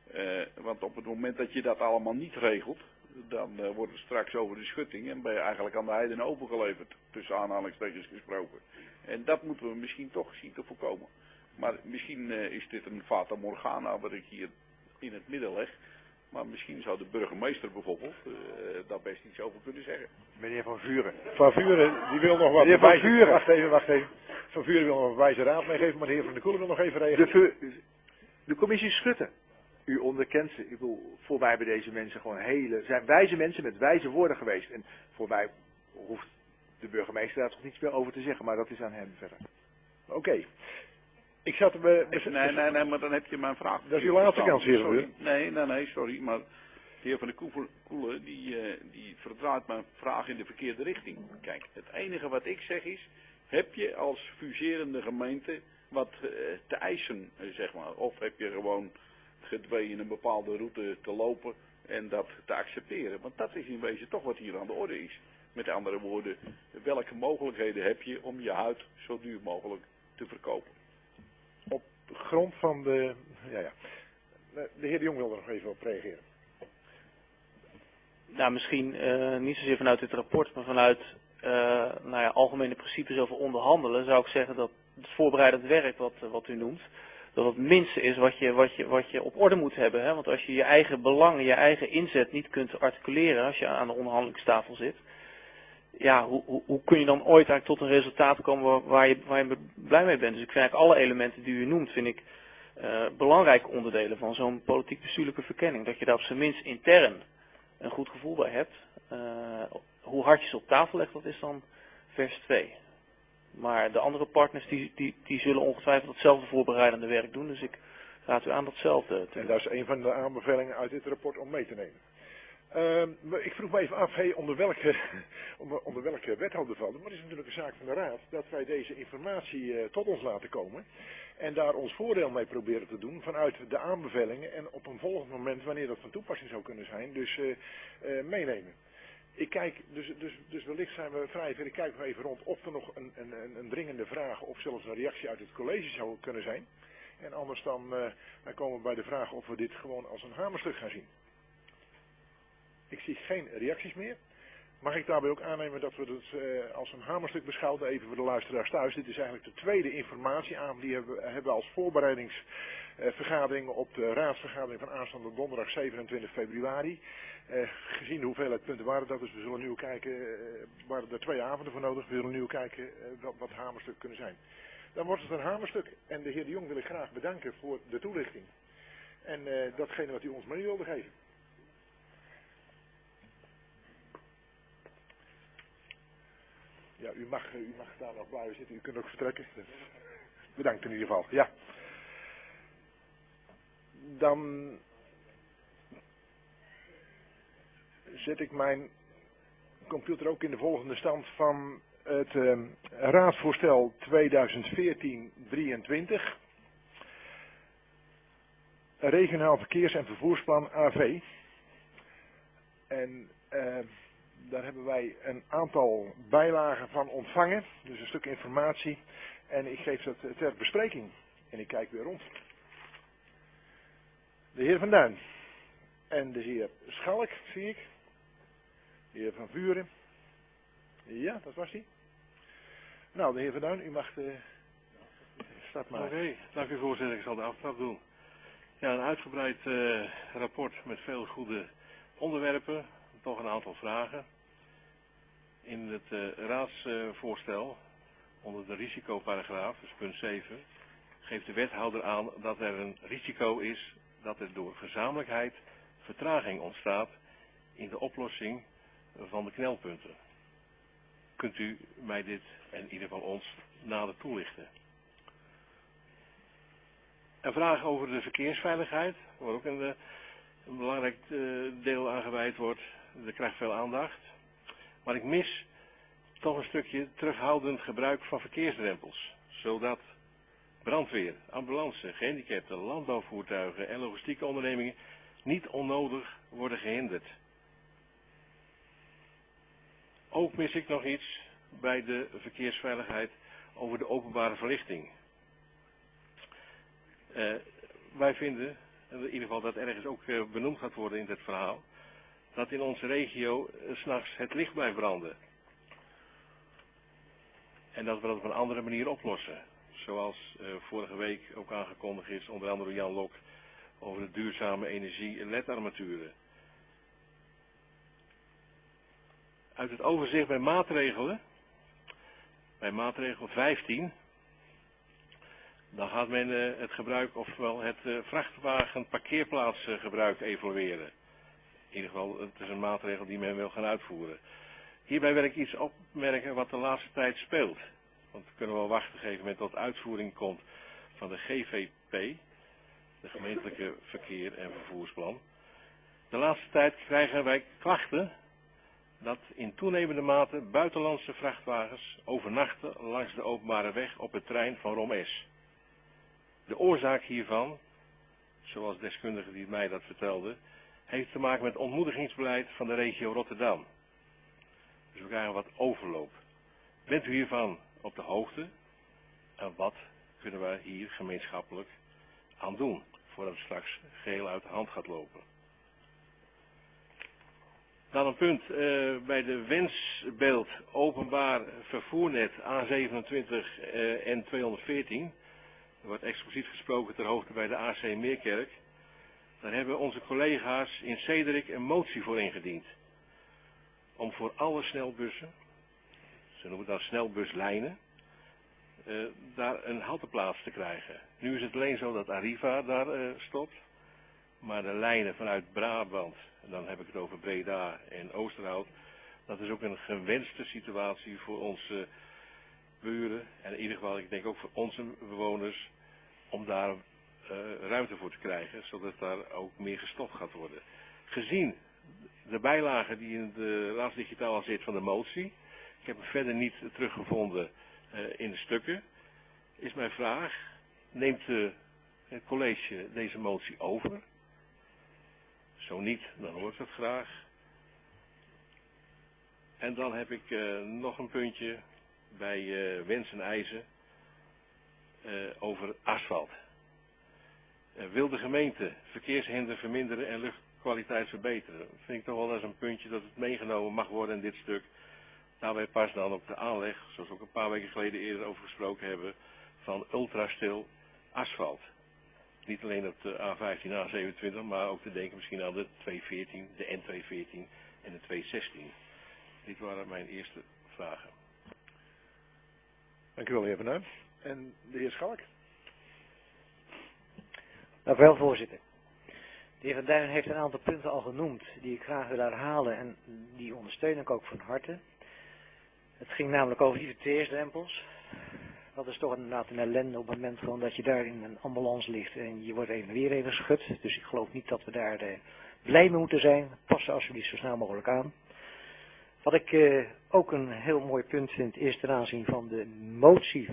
D: Want op het moment dat je dat allemaal niet regelt, dan wordt het straks over de schutting en ben je eigenlijk aan de heiden overgeleverd, tussen aanhalingstekens gesproken. En dat moeten we misschien toch zien te voorkomen. Maar misschien is dit een fata morgana wat ik hier in het midden leg. Maar misschien zou de burgemeester bijvoorbeeld daar best iets over kunnen zeggen.
E: Meneer Van Vuren.
A: Van Vuren, die wil nog wat
E: Meneer Van
A: wijze...
E: Vuren.
A: Wacht even. Van Vuren wil nog een wijze raad meegeven, maar de heer Van der Koelen wil nog even reageren.
E: De commissie Schutte. U onderkent ze. Ik bedoel, voor mij hebben deze mensen gewoon zijn wijze mensen met wijze woorden geweest. En voor mij hoeft de burgemeester daar toch niets meer over te zeggen, maar dat is aan hem verder.
A: Oké. Ik zat...
D: Nee, maar dan heb je mijn vraag.
A: Dat is uw laatste kans, heer Van
D: Vuren. Nee, sorry, maar de heer Van der Koelen, die verdraait mijn vraag in de verkeerde richting. Kijk, het enige wat ik zeg is, heb je als fuserende gemeente wat te eisen, zeg maar? Of heb je gewoon gedwee in een bepaalde route te lopen en dat te accepteren? Want dat is in wezen toch wat hier aan de orde is. Met andere woorden, welke mogelijkheden heb je om je huid zo duur mogelijk te verkopen?
A: Op grond van de... Ja. De heer de Jong wil er nog even op reageren.
C: Nou, misschien niet zozeer vanuit dit rapport, maar vanuit algemene principes over onderhandelen, zou ik zeggen dat het voorbereidend werk wat u noemt, dat het minste is wat je op orde moet hebben. Hè? Want als je je eigen belangen, je eigen inzet niet kunt articuleren als je aan de onderhandelingstafel zit, ja, hoe kun je dan ooit eigenlijk tot een resultaat komen waar je blij mee bent? Dus ik vind eigenlijk alle elementen die u noemt, vind ik belangrijke onderdelen van zo'n politiek-bestuurlijke verkenning. Dat je daar op zijn minst intern een goed gevoel bij hebt. Hoe hard je ze op tafel legt, dat is dan vers 2. Maar de andere partners die zullen ongetwijfeld hetzelfde voorbereidende werk doen. Dus ik raad u aan datzelfde te doen.
A: En dat is een van de aanbevelingen uit dit rapport om mee te nemen. Ik vroeg me even af, onder welke wethouder valt het? Maar het is natuurlijk een zaak van de Raad dat wij deze informatie tot ons laten komen. En daar ons voordeel mee proberen te doen vanuit de aanbevelingen en op een volgend moment, wanneer dat van toepassing zou kunnen zijn, dus meenemen. Ik kijk, dus wellicht zijn we vrij ver. Ik kijk nog even rond of er nog een dringende vraag of zelfs een reactie uit het college zou kunnen zijn. En anders dan komen we bij de vraag of we dit gewoon als een hamerstuk gaan zien. Ik zie geen reacties meer. Mag ik daarbij ook aannemen dat we het als een hamerstuk beschouwen, even voor de luisteraars thuis. Dit is eigenlijk de tweede informatie aan die hebben als voorbereidingsvergadering op de raadsvergadering van aanstaande donderdag 27 februari. Gezien de hoeveelheid punten waren dat, dus we zullen nu kijken, waren er 2 avonden voor nodig, we zullen nu kijken wat hamerstukken kunnen zijn. Dan wordt het een hamerstuk en de heer de Jong wil ik graag bedanken voor de toelichting. En datgene wat u ons mee wilde geven. Ja, u mag daar nog blijven zitten. U kunt ook vertrekken. Bedankt in ieder geval. Ja. Dan zet ik mijn computer ook in de volgende stand van het raadsvoorstel 2014-23. Regionaal verkeers- en vervoersplan AV. En daar hebben wij een aantal bijlagen van ontvangen. Dus een stuk informatie. En ik geef dat ter bespreking. En ik kijk weer rond. De heer Van Duin. En de heer Schalk, zie ik. De heer Van Vuren. Ja, dat was hij. Nou, de heer Van Duin, u mag de start maken.
G: Oké, dank u voorzitter. Ik zal de aftrap doen. Ja, een uitgebreid rapport met veel goede onderwerpen. Toch een aantal vragen. In het raadsvoorstel, onder de risicoparagraaf, dus punt 7, geeft de wethouder aan dat er een risico is dat er door gezamenlijkheid vertraging ontstaat in de oplossing van de knelpunten. Kunt u mij dit, en in ieder geval ons, nader toelichten? Een vraag over de verkeersveiligheid, waar ook een belangrijk deel aan gewijd wordt. Dat krijgt veel aandacht. Maar ik mis toch een stukje terughoudend gebruik van verkeersdrempels. Zodat brandweer, ambulance, gehandicapten, landbouwvoertuigen en logistieke ondernemingen niet onnodig worden gehinderd. Ook mis ik nog iets bij de verkeersveiligheid over de openbare verlichting. Wij vinden in ieder geval dat ergens ook benoemd gaat worden in dit verhaal, dat in onze regio 's nachts het licht blijft branden. En dat we dat op een andere manier oplossen. Zoals vorige week ook aangekondigd is, onder andere door Jan Lok, over de duurzame energie LED-armaturen. Uit het overzicht bij maatregelen, bij maatregel 15, dan gaat men het gebruik, ofwel het vrachtwagenparkeerplaatsgebruik evalueren. In ieder geval, het is een maatregel die men wil gaan uitvoeren. Hierbij wil ik iets opmerken wat de laatste tijd speelt. Want we kunnen wel wachten geven met tot uitvoering komt van de GVP, de gemeentelijke verkeer- en vervoersplan. De laatste tijd krijgen wij klachten dat in toenemende mate buitenlandse vrachtwagens overnachten langs de openbare weg op het terrein van ROMS. De oorzaak hiervan, zoals deskundigen die mij dat vertelden, heeft te maken met ontmoedigingsbeleid van de regio Rotterdam. Dus we krijgen wat overloop. Bent u hiervan op de hoogte? En wat kunnen we hier gemeenschappelijk aan doen, voordat het straks geheel uit de hand gaat lopen? Dan een punt bij de wensbeeld openbaar vervoernet A27 en 214. Er wordt expliciet gesproken ter hoogte bij de AC Meerkerk. Daar hebben onze collega's in Zederik een motie voor ingediend. Om voor alle snelbussen, ze noemen dat snelbuslijnen, daar een halteplaats te krijgen. Nu is het alleen zo dat Arriva daar stopt. Maar de lijnen vanuit Brabant, en dan heb ik het over Breda en Oosterhout, dat is ook een gewenste situatie voor onze buren. En in ieder geval, ik denk ook voor onze bewoners, om daar ruimte voor te krijgen, zodat daar ook meer gestopt gaat worden. Gezien de bijlage die in de raadsdigitaal zit van de motie, ik heb hem verder niet teruggevonden in de stukken, is mijn vraag, neemt het college deze motie over? Zo niet, dan hoor ik dat graag. En dan heb ik nog een puntje bij wens en eisen over asfalt. Wil de gemeente verkeershinder verminderen en luchtkwaliteit verbeteren? Dat vind ik toch wel eens een puntje dat het meegenomen mag worden in dit stuk. Daarbij past dan ook de aanleg, zoals we ook een paar weken geleden eerder over gesproken hebben, van ultrastil asfalt. Niet alleen op de A15, A27, maar ook te denken misschien aan de 214, de N214 en de 216. Dit waren mijn eerste vragen.
A: Dank u wel, heer Van Duin. En de heer Schalk?
H: Dank u wel, voorzitter. De heer Van Duin heeft een aantal punten al genoemd die ik graag wil herhalen en die ondersteun ik ook van harte. Het ging namelijk over die verkeersdrempels. Dat is toch inderdaad een ellende op het moment gewoon dat je daar in een ambulance ligt en je wordt even geschud. Dus ik geloof niet dat we daar blij mee moeten zijn. Pas alsjeblieft zo snel mogelijk aan. Wat ik ook een heel mooi punt vind is ten aanzien van de motie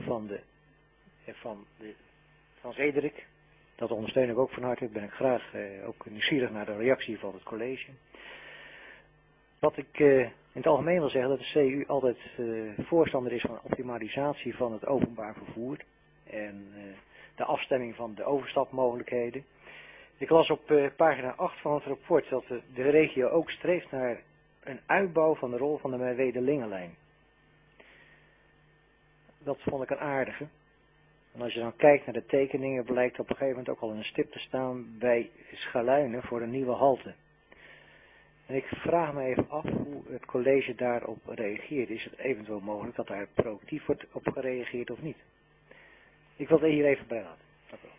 H: van Zederik. Dat ondersteun ik ook van harte. Ben ik graag ook nieuwsgierig naar de reactie van het college. Wat ik in het algemeen wil zeggen dat de CU altijd voorstander is van optimalisatie van het openbaar vervoer. En de afstemming van de overstapmogelijkheden. Ik las op pagina 8 van het rapport dat de regio ook streeft naar een uitbouw van de rol van de Merwede-Lingenlijn. Dat vond ik een aardige. En als je dan kijkt naar de tekeningen blijkt op een gegeven moment ook al een stip te staan bij Schaluinen voor een nieuwe halte. En ik vraag me even af hoe het college daarop reageert. Is het eventueel mogelijk dat daar proactief wordt op gereageerd of niet? Ik wil het hier even bij laten. Dank u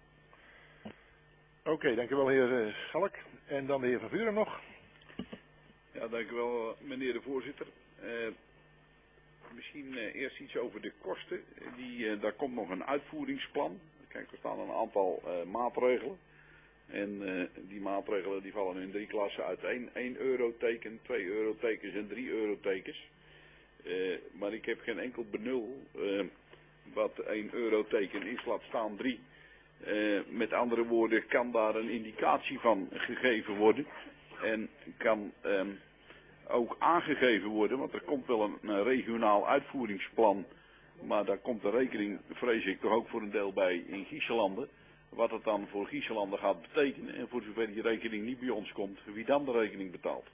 H: wel.
A: Oké, dank u wel, heer Schalk. En dan de heer Van Vuren nog.
D: Ja, dank u wel, meneer de voorzitter. Misschien eerst iets over de kosten. Daar komt nog een uitvoeringsplan. Kijk, er staan een aantal maatregelen. En die maatregelen die vallen in 3 klassen uiteen. 1 euroteken, 2 eurotekens en 3 eurotekens. Maar ik heb geen enkel benul wat 1 euroteken is, laat staan 3. Met andere woorden, kan daar een indicatie van gegeven worden. En kan ook aangegeven worden, want er komt wel een regionaal uitvoeringsplan. Maar daar komt de rekening, vrees ik, toch ook voor een deel bij in Giesselanden. wat het dan voor Gieselanden gaat betekenen. En voor zover die rekening niet bij ons komt, wie dan de rekening betaalt.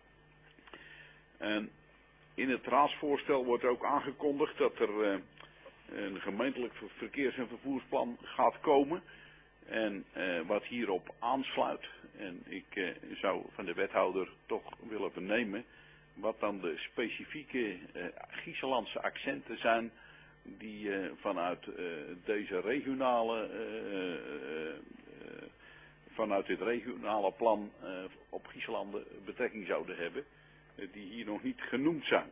D: En in het raadsvoorstel wordt ook aangekondigd dat er een gemeentelijk verkeers- en vervoersplan gaat komen. En wat hierop aansluit. En ik zou van de wethouder toch willen vernemen wat dan de specifieke Gieselandse accenten zijn die vanuit deze regionale, vanuit dit regionale plan op Gieselanden betrekking zouden hebben, die hier nog niet genoemd zijn.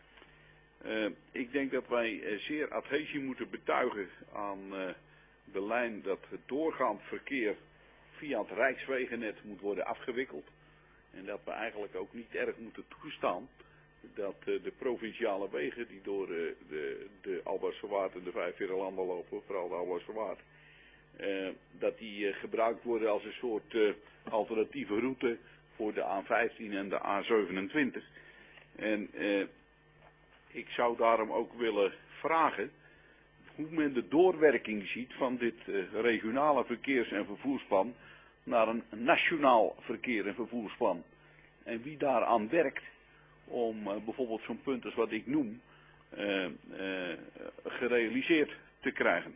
D: Ik denk dat wij zeer adhesie moeten betuigen aan de lijn dat het doorgaand verkeer via het Rijkswegennet moet worden afgewikkeld. En dat we eigenlijk ook niet erg moeten toestaan dat de provinciale wegen die door de Alblasserdwaard en de Vijfveerlanden lopen, vooral de Alblasserdwaard, dat die gebruikt worden als een soort alternatieve route voor de A15 en de A27. En ik zou daarom ook willen vragen hoe men de doorwerking ziet van dit regionale verkeers- en vervoersplan naar een nationaal verkeer- en vervoersplan. En wie daaraan werkt om bijvoorbeeld zo'n punt als wat ik noem gerealiseerd te krijgen.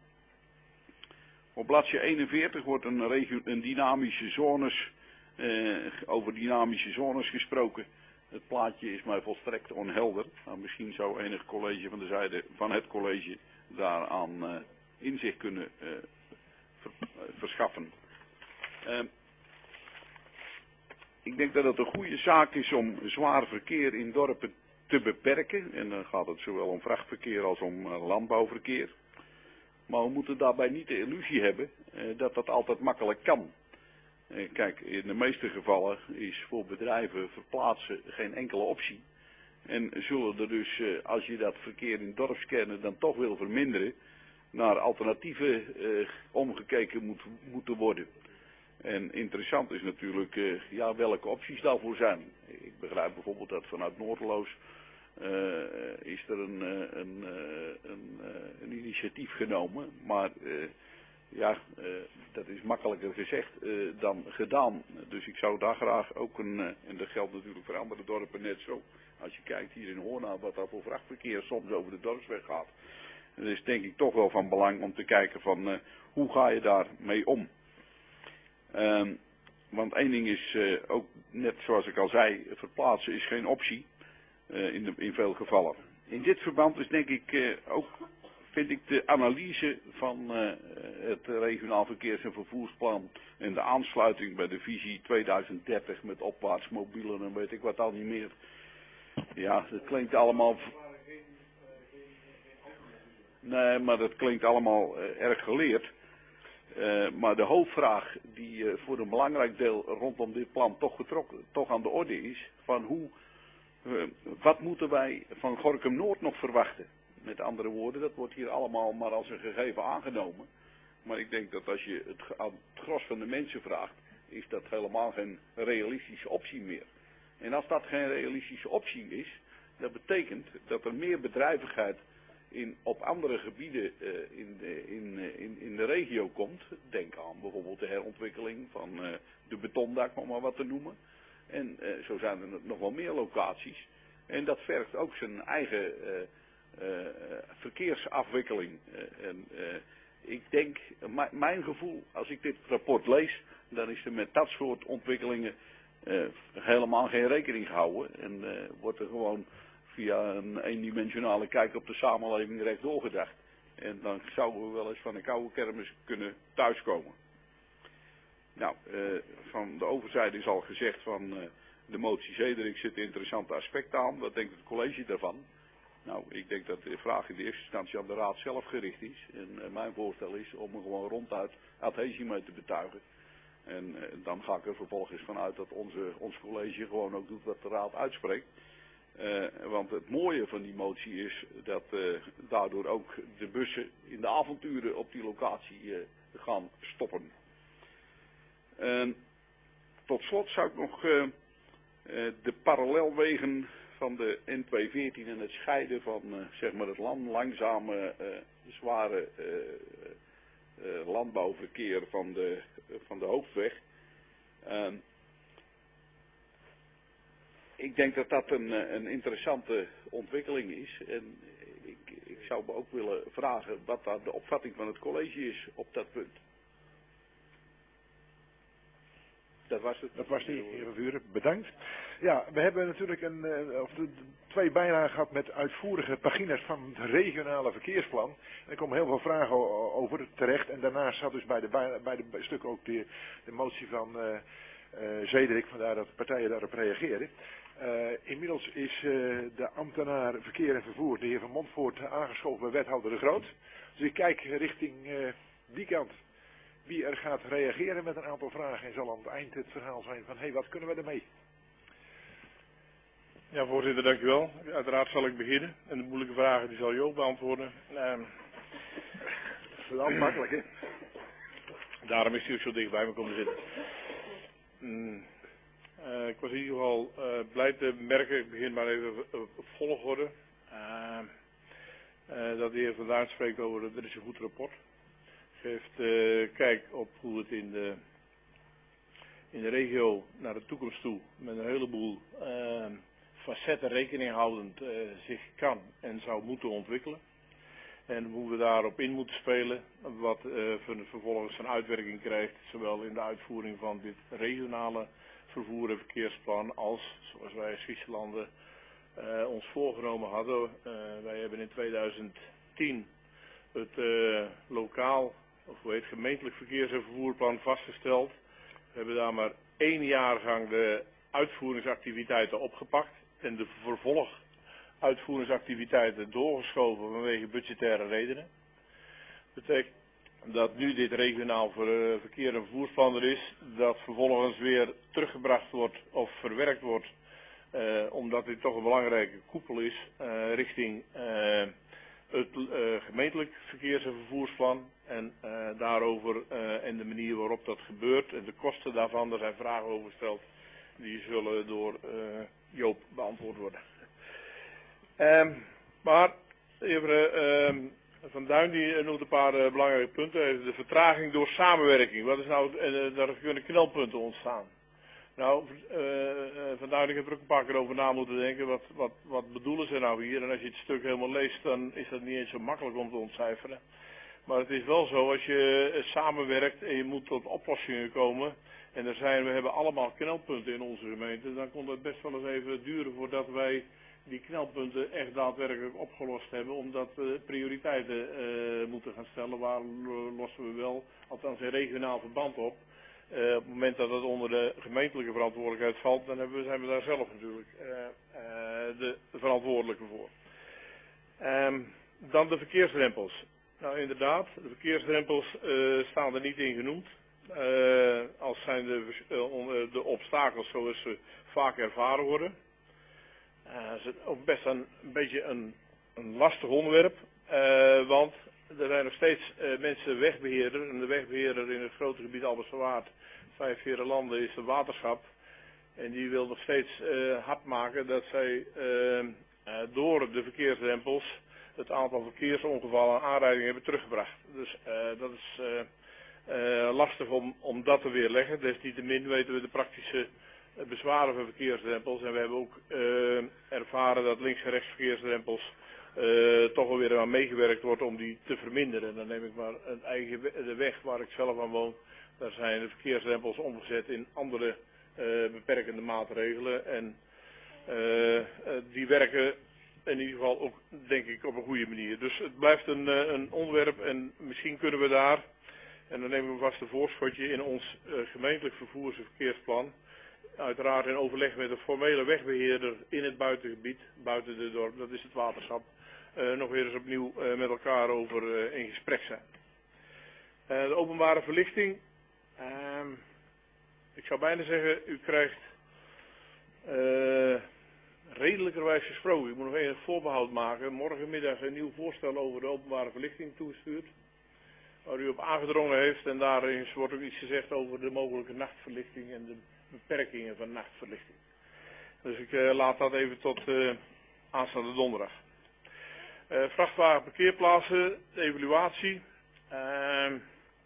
D: Op bladzijde 41 wordt een dynamische zones, over dynamische zones gesproken. Het plaatje is mij volstrekt onhelder. Nou, misschien zou enig college van de zijde van het college daaraan inzicht kunnen verschaffen. Ik denk dat het een goede zaak is om zwaar verkeer in dorpen te beperken. En dan gaat het zowel om vrachtverkeer als om landbouwverkeer. Maar we moeten daarbij niet de illusie hebben dat dat altijd makkelijk kan. Kijk, in de meeste gevallen is voor bedrijven verplaatsen geen enkele optie. En zullen er dus, als je dat verkeer in dorpskernen dan toch wil verminderen, naar alternatieven omgekeken moeten worden. En interessant is natuurlijk welke opties daarvoor zijn. Ik begrijp bijvoorbeeld dat vanuit Noorderloos is er een initiatief genomen. Maar dat is makkelijker gezegd dan gedaan. Dus ik zou daar graag ook en dat geldt natuurlijk voor andere dorpen net zo. Als je kijkt hier in Hoorn wat daar voor vrachtverkeer soms over de dorpsweg gaat. Het is denk ik toch wel van belang om te kijken van hoe ga je daarmee om. Want één ding is ook net zoals ik al zei, verplaatsen is geen optie in veel gevallen. In dit verband is denk ik vind ik de analyse van het regionaal verkeers- en vervoersplan en de aansluiting bij de visie 2030 met opwaarts mobielen en weet ik wat al niet meer. Ja, dat klinkt allemaal. Nee, maar dat klinkt allemaal erg geleerd. Maar de hoofdvraag die voor een belangrijk deel rondom dit plan toch aan de orde is, van wat moeten wij van Gorinchem Noord nog verwachten? Met andere woorden, dat wordt hier allemaal maar als een gegeven aangenomen. Maar ik denk dat als je aan het gros van de mensen vraagt, is dat helemaal geen realistische optie meer. En als dat geen realistische optie is, dat betekent dat er meer bedrijvigheid op andere gebieden in de regio komt. Denk aan bijvoorbeeld de herontwikkeling van de betondak, om maar wat te noemen. En zo zijn er nog wel meer locaties. En dat vergt ook zijn eigen verkeersafwikkeling. Ik denk, mijn gevoel, als ik dit rapport lees, dan is er met dat soort ontwikkelingen helemaal geen rekening gehouden. En wordt er gewoon via een eendimensionale kijk op de samenleving recht doorgedacht. En dan zouden we wel eens van een koude kermis kunnen thuiskomen. Nou, van de overzijde is al gezegd van de motie Zederik zit interessante aspecten aan. Wat denkt het college daarvan? Nou, ik denk dat de vraag in de eerste instantie aan de raad zelf gericht is. En mijn voorstel is om er gewoon ronduit adhesie mee te betuigen. En dan ga ik er vervolgens vanuit dat ons college gewoon ook doet wat de raad uitspreekt. Want het mooie van die motie is dat daardoor ook de bussen in de avonturen op die locatie gaan stoppen. Tot slot zou ik nog de parallelwegen van de N214 en het scheiden van zeg maar het langzame, zware landbouwverkeer van de hoofdweg. Ik denk dat dat een interessante ontwikkeling is. En ik zou me ook willen vragen wat daar de opvatting van het college is op dat punt. Dat was het.
A: Dat was die, heer Van Vuren. Bedankt. Ja, we hebben natuurlijk twee bijlagen gehad met uitvoerige pagina's van het regionale verkeersplan. En er komen heel veel vragen over terecht. En daarnaast zat dus bij de stukken ook de motie van Zederik, vandaar dat de partijen daarop reageren. Inmiddels is de ambtenaar verkeer en vervoer, de heer Van Montvoort, aangeschoven bij wethouder De Groot. Dus ik kijk richting die kant. Wie er gaat reageren met een aantal vragen en zal aan het eind het verhaal zijn van, hé, wat kunnen we ermee?
G: Ja, voorzitter, dank u wel. Uiteraard zal ik beginnen. En de moeilijke vragen die zal je ook beantwoorden.
A: Dat is wel makkelijk, hè?
G: Daarom is hij ook zo dicht bij me komen zitten. Ik was in ieder geval blij te merken, ik begin maar even op volgorde, dat de heer Van Duin spreekt over er is een goed rapport. Geeft kijk op hoe het in de regio naar de toekomst toe met een heleboel facetten rekening houdend zich kan en zou moeten ontwikkelen. En hoe we daarop in moeten spelen, wat vervolgens een uitwerking krijgt, zowel in de uitvoering van dit regionale vervoer en verkeersplan als, zoals wij als Zwitserlanden ons voorgenomen hadden. Wij hebben in 2010 het lokaal, of hoe heet, gemeentelijk verkeers- en vervoerplan vastgesteld. We hebben daar maar 1 jaargang de uitvoeringsactiviteiten opgepakt en de vervolguitvoeringsactiviteiten doorgeschoven vanwege budgettaire redenen. Dat betekent dat nu dit regionaal verkeer- en vervoersplan er is, dat vervolgens weer teruggebracht wordt of verwerkt wordt, omdat dit toch een belangrijke koepel is, richting het gemeentelijk verkeers- en vervoersplan. En daarover en de manier waarop dat gebeurt en de kosten daarvan, daar zijn vragen over gesteld, die zullen door Joop beantwoord worden. Maar even Van Duin die noemt een paar belangrijke punten. De vertraging door samenwerking. Wat is nou, daar kunnen knelpunten ontstaan. Nou, Van Duin, ik heb er ook een paar keer over na moeten denken. Wat bedoelen ze nou hier? En als je het stuk helemaal leest, dan is dat niet eens zo makkelijk om te ontcijferen. Maar het is wel zo, als je samenwerkt en je moet tot oplossingen komen. En we hebben allemaal knelpunten in onze gemeente. Dan kon het best wel eens even duren voordat wij die knelpunten echt daadwerkelijk opgelost hebben, omdat we prioriteiten moeten gaan stellen. Waar lossen we wel, althans in regionaal verband op. Op het moment dat het onder de gemeentelijke verantwoordelijkheid valt, dan zijn we daar zelf natuurlijk de verantwoordelijke voor. Dan de verkeersdrempels. Nou inderdaad, de verkeersdrempels staan er niet in genoemd. Als zijn de obstakels zoals ze vaak ervaren worden. Dat is ook best een beetje een lastig onderwerp, want er zijn nog steeds mensen wegbeheerder. En de wegbeheerder in het grote gebied Albert-Verwaard, 45 landen, is een waterschap. En die wil nog steeds hard maken dat zij door de verkeersdrempels het aantal verkeersongevallen en aanrijdingen hebben teruggebracht. Dus dat is lastig om dat te weerleggen. Desniettemin weten we de praktische bezwaren van verkeersdrempels. En we hebben ook ervaren dat links- en rechts verkeersdrempels toch alweer aan meegewerkt wordt om die te verminderen. Dan neem ik maar de weg waar ik zelf aan woon. Daar zijn de verkeersdrempels omgezet in andere beperkende maatregelen. En die werken in ieder geval ook, denk ik, op een goede manier. Dus het blijft een onderwerp en misschien kunnen we daar, en dan nemen we vast een voorschotje in ons gemeentelijk vervoers- en verkeersplan, uiteraard in overleg met de formele wegbeheerder in het buitengebied, buiten de dorp, dat is het waterschap, nog weer eens opnieuw met elkaar over in gesprek zijn. De openbare verlichting, ik zou bijna zeggen, u krijgt redelijkerwijs gesproken. Ik moet nog even een voorbehoud maken. Morgenmiddag een nieuw voorstel over de openbare verlichting toegestuurd. Waar u op aangedrongen heeft en daarin wordt ook iets gezegd over de mogelijke nachtverlichting en de beperkingen van nachtverlichting. Dus ik laat dat even tot aanstaande donderdag. Vrachtwagenparkeerplaatsen, de evaluatie.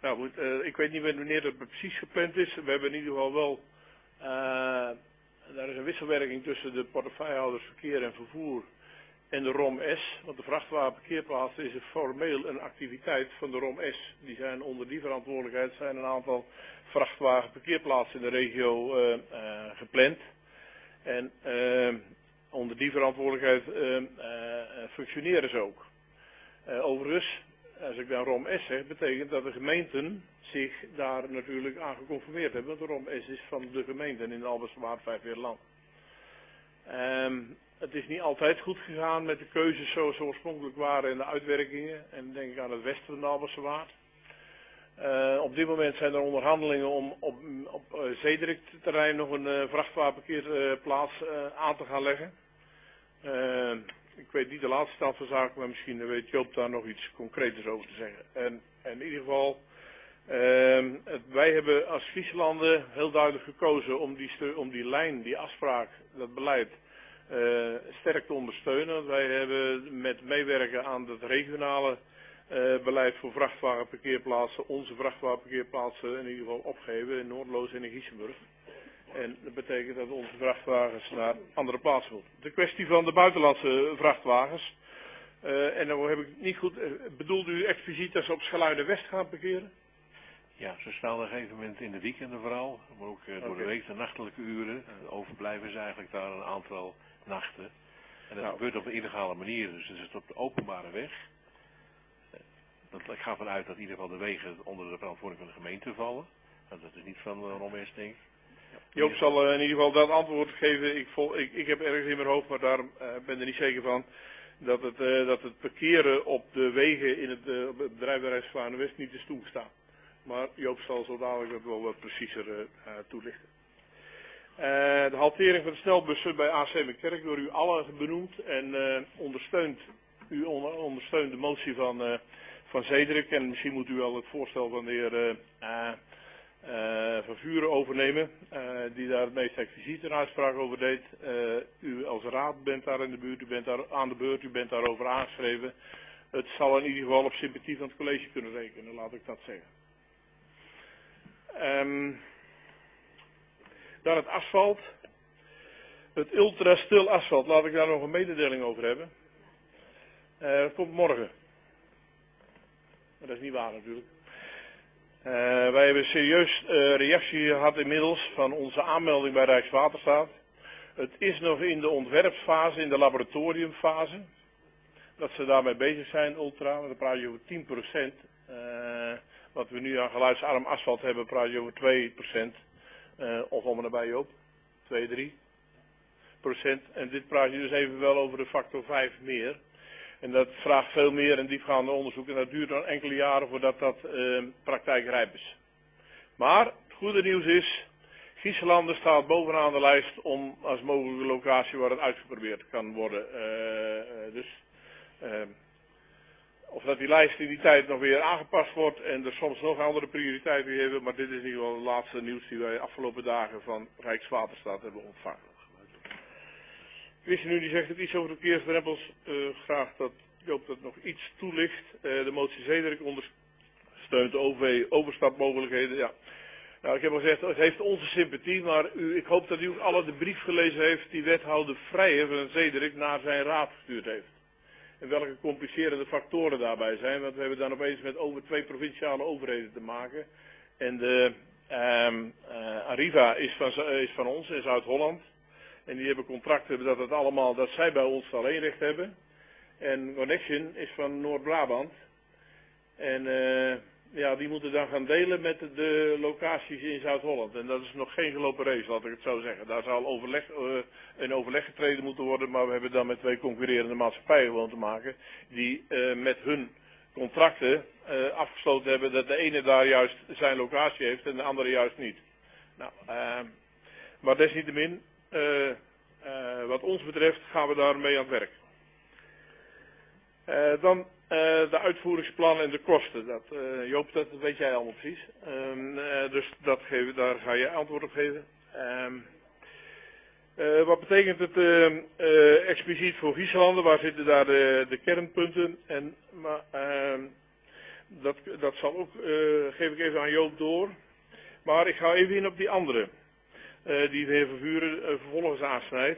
G: Nou goed, ik weet niet wanneer dat precies gepland is. We hebben in ieder geval wel, daar is een wisselwerking tussen de portefeuillehouders verkeer en vervoer en de ROM-S. Want de vrachtwagenparkeerplaats is formeel een activiteit van de ROM-S. Die zijn onder die verantwoordelijkheid zijn een aantal vrachtwagenparkeerplaatsen in de regio gepland. En onder die verantwoordelijkheid functioneren ze ook. Overigens, als ik dan ROM-S zeg, betekent dat de gemeenten zich daar natuurlijk aan geconformeerd hebben. Want de ROM-S is van de gemeenten in de Albertse 5 land. Het is niet altijd goed gegaan met de keuzes zoals ze oorspronkelijk waren en de uitwerkingen. En dan denk ik aan het westen van de Albertse Waard. Op dit moment zijn er onderhandelingen om op Zederik-terrein nog een vrachtwagenparkeerplaats aan te gaan leggen. Ik weet niet de laatste stand van zaken, maar misschien weet Joop daar nog iets concreters over te zeggen. En in ieder geval, wij hebben als Frieslanden heel duidelijk gekozen om die lijn, die afspraak, dat beleid sterk te ondersteunen. Want wij hebben met meewerken aan het regionale beleid voor vrachtwagenparkeerplaatsen, onze vrachtwagenparkeerplaatsen in ieder geval opgegeven in Noordloos en in Giesenburg. En dat betekent dat onze vrachtwagens naar andere plaatsen moeten. De kwestie van de buitenlandse vrachtwagens. En dan heb ik niet goed. Bedoelt u expliciet dat ze op Schaluiden West gaan parkeren? Ja, ze staan op een gegeven moment in de weekenden vooral. Maar ook door de week de nachtelijke uren. Overblijven ze eigenlijk daar een aantal nachten. En dat gebeurt op een illegale manier. Dus het is op de openbare weg. Ik ga ervan uit dat in ieder geval de wegen onder de verantwoording van de gemeente vallen. Dat is niet van ROM-S, denk ik.
A: Joop zal in ieder geval dat antwoord geven. Ik heb ergens in mijn hoofd, maar daar ben ik er niet zeker van, dat het parkeren op de wegen in het bedrijf Rijkswaterstaat West niet is toegestaan. Maar Joop zal zo dadelijk dat wel wat preciezer toelichten. De haltering van de snelbussen bij AC Meerkerk door u allen benoemd en u ondersteunt de motie van Zederik en misschien moet u wel het voorstel van de heer Van Vuren overnemen, die daar het meest expliciet een uitspraak over deed. U als raad bent daar in de buurt, u bent daar aan de beurt, u bent daarover aangeschreven. Het zal in ieder geval op sympathie van het college kunnen rekenen, laat ik dat zeggen. Dan het asfalt. Het ultrastil asfalt, laat ik daar nog een mededeling over hebben. Dat komt morgen. Maar dat is niet waar natuurlijk. Wij hebben serieus reactie gehad inmiddels van onze aanmelding bij Rijkswaterstaat. Het is nog in de ontwerpfase, in de laboratoriumfase. Dat ze daarmee bezig zijn, ultra. Want dan praat je over 10%. Wat we nu aan geluidsarm asfalt hebben, praat je over 2%. Of om en nabij, Joop. 2-3%. En dit praat je dus even wel over de factor 5 meer. En dat vraagt veel meer en diepgaande onderzoek. En dat duurt dan enkele jaren voordat dat praktijkrijp is. Maar het goede nieuws is, Gieselanden staat bovenaan de lijst om als mogelijke locatie waar het uitgeprobeerd kan worden. Of dat die lijst in die tijd nog weer aangepast wordt en er soms nog andere prioriteiten hebben. Maar dit is in ieder geval het laatste nieuws die wij de afgelopen dagen van Rijkswaterstaat hebben ontvangen. Christen die zegt ook iets over de verkeersdrempels. Graag dat Joop dat nog iets toelicht. De motie Zederik ondersteunt de OV overstapmogelijkheden. Ja. Nou, ik heb al gezegd, het heeft onze sympathie, maar ik hoop dat u ook alle de brief gelezen heeft die wethouder Vrijer van Zederik naar zijn raad gestuurd heeft. En welke complicerende factoren daarbij zijn, want we hebben dan opeens met over 2 provinciale overheden te maken. En de Arriva is van ons in Zuid-Holland. En die hebben contracten dat zij bij ons alleen recht hebben. En Connection is van Noord-Brabant. En die moeten dan gaan delen met de locaties in Zuid-Holland. En dat is nog geen gelopen race, laat ik het zo zeggen. Daar zal in overleg getreden moeten worden. Maar we hebben dan met 2 concurrerende maatschappijen gewoon te maken. Die met hun contracten afgesloten hebben dat de ene daar juist zijn locatie heeft en de andere juist niet. Nou, maar desniettemin. Wat ons betreft gaan we daarmee aan het werk. Dan de uitvoeringsplannen en de kosten. Joop, dat weet jij allemaal precies. Dus daar ga je antwoord op geven. Wat betekent het expliciet voor Gieselanden? Waar zitten daar de kernpunten?
G: Dat zal ook, geef ik even aan Joop door. Maar ik ga even in op die andere. Die de heer Vervuren vervolgens aansnijdt.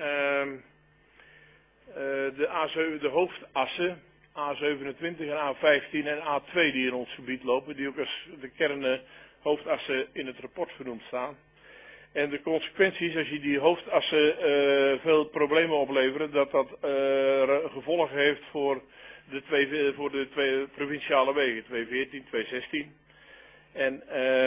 G: De hoofdassen A27 en A15 en A2 die in ons gebied lopen. Die ook als de kernhoofdassen in het rapport vernoemd staan. En de consequenties, als je die hoofdassen veel problemen opleveren, dat gevolgen heeft voor de twee provinciale wegen, 214, 216. En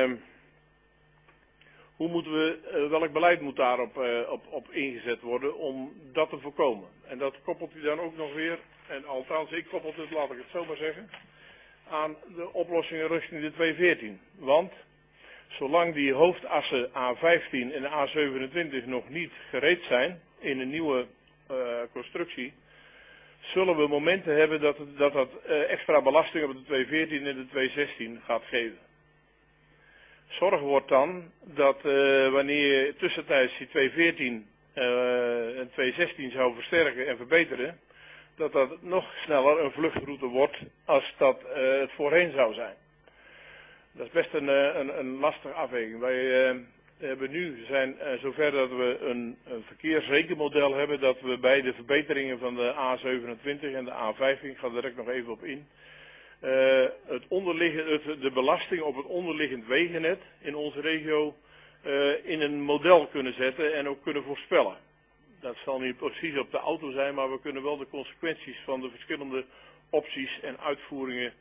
G: welk beleid moet daarop op ingezet worden om dat te voorkomen? En dat koppelt hij dan ook nog weer, en althans ik koppel het, laat ik het zo maar zeggen, aan de oplossingen richting de 214. Want zolang die hoofdassen A15 en A27 nog niet gereed zijn in een nieuwe constructie, zullen we momenten hebben dat extra belasting op de 214 en de 216 gaat geven. Zorg wordt dan dat wanneer je tussentijds die 214 en 216 zou versterken en verbeteren, dat nog sneller een vluchtroute wordt als dat het voorheen zou zijn. Dat is best een lastige afweging. Wij zijn zover dat we een verkeersrekenmodel hebben dat we bij de verbeteringen van de A27 en de A15, ik ga er direct nog even op in, de belasting op het onderliggend wegennet in onze regio in een model kunnen zetten en ook kunnen voorspellen. Dat zal niet precies op de auto zijn, maar we kunnen wel de consequenties van de verschillende opties en uitvoeringen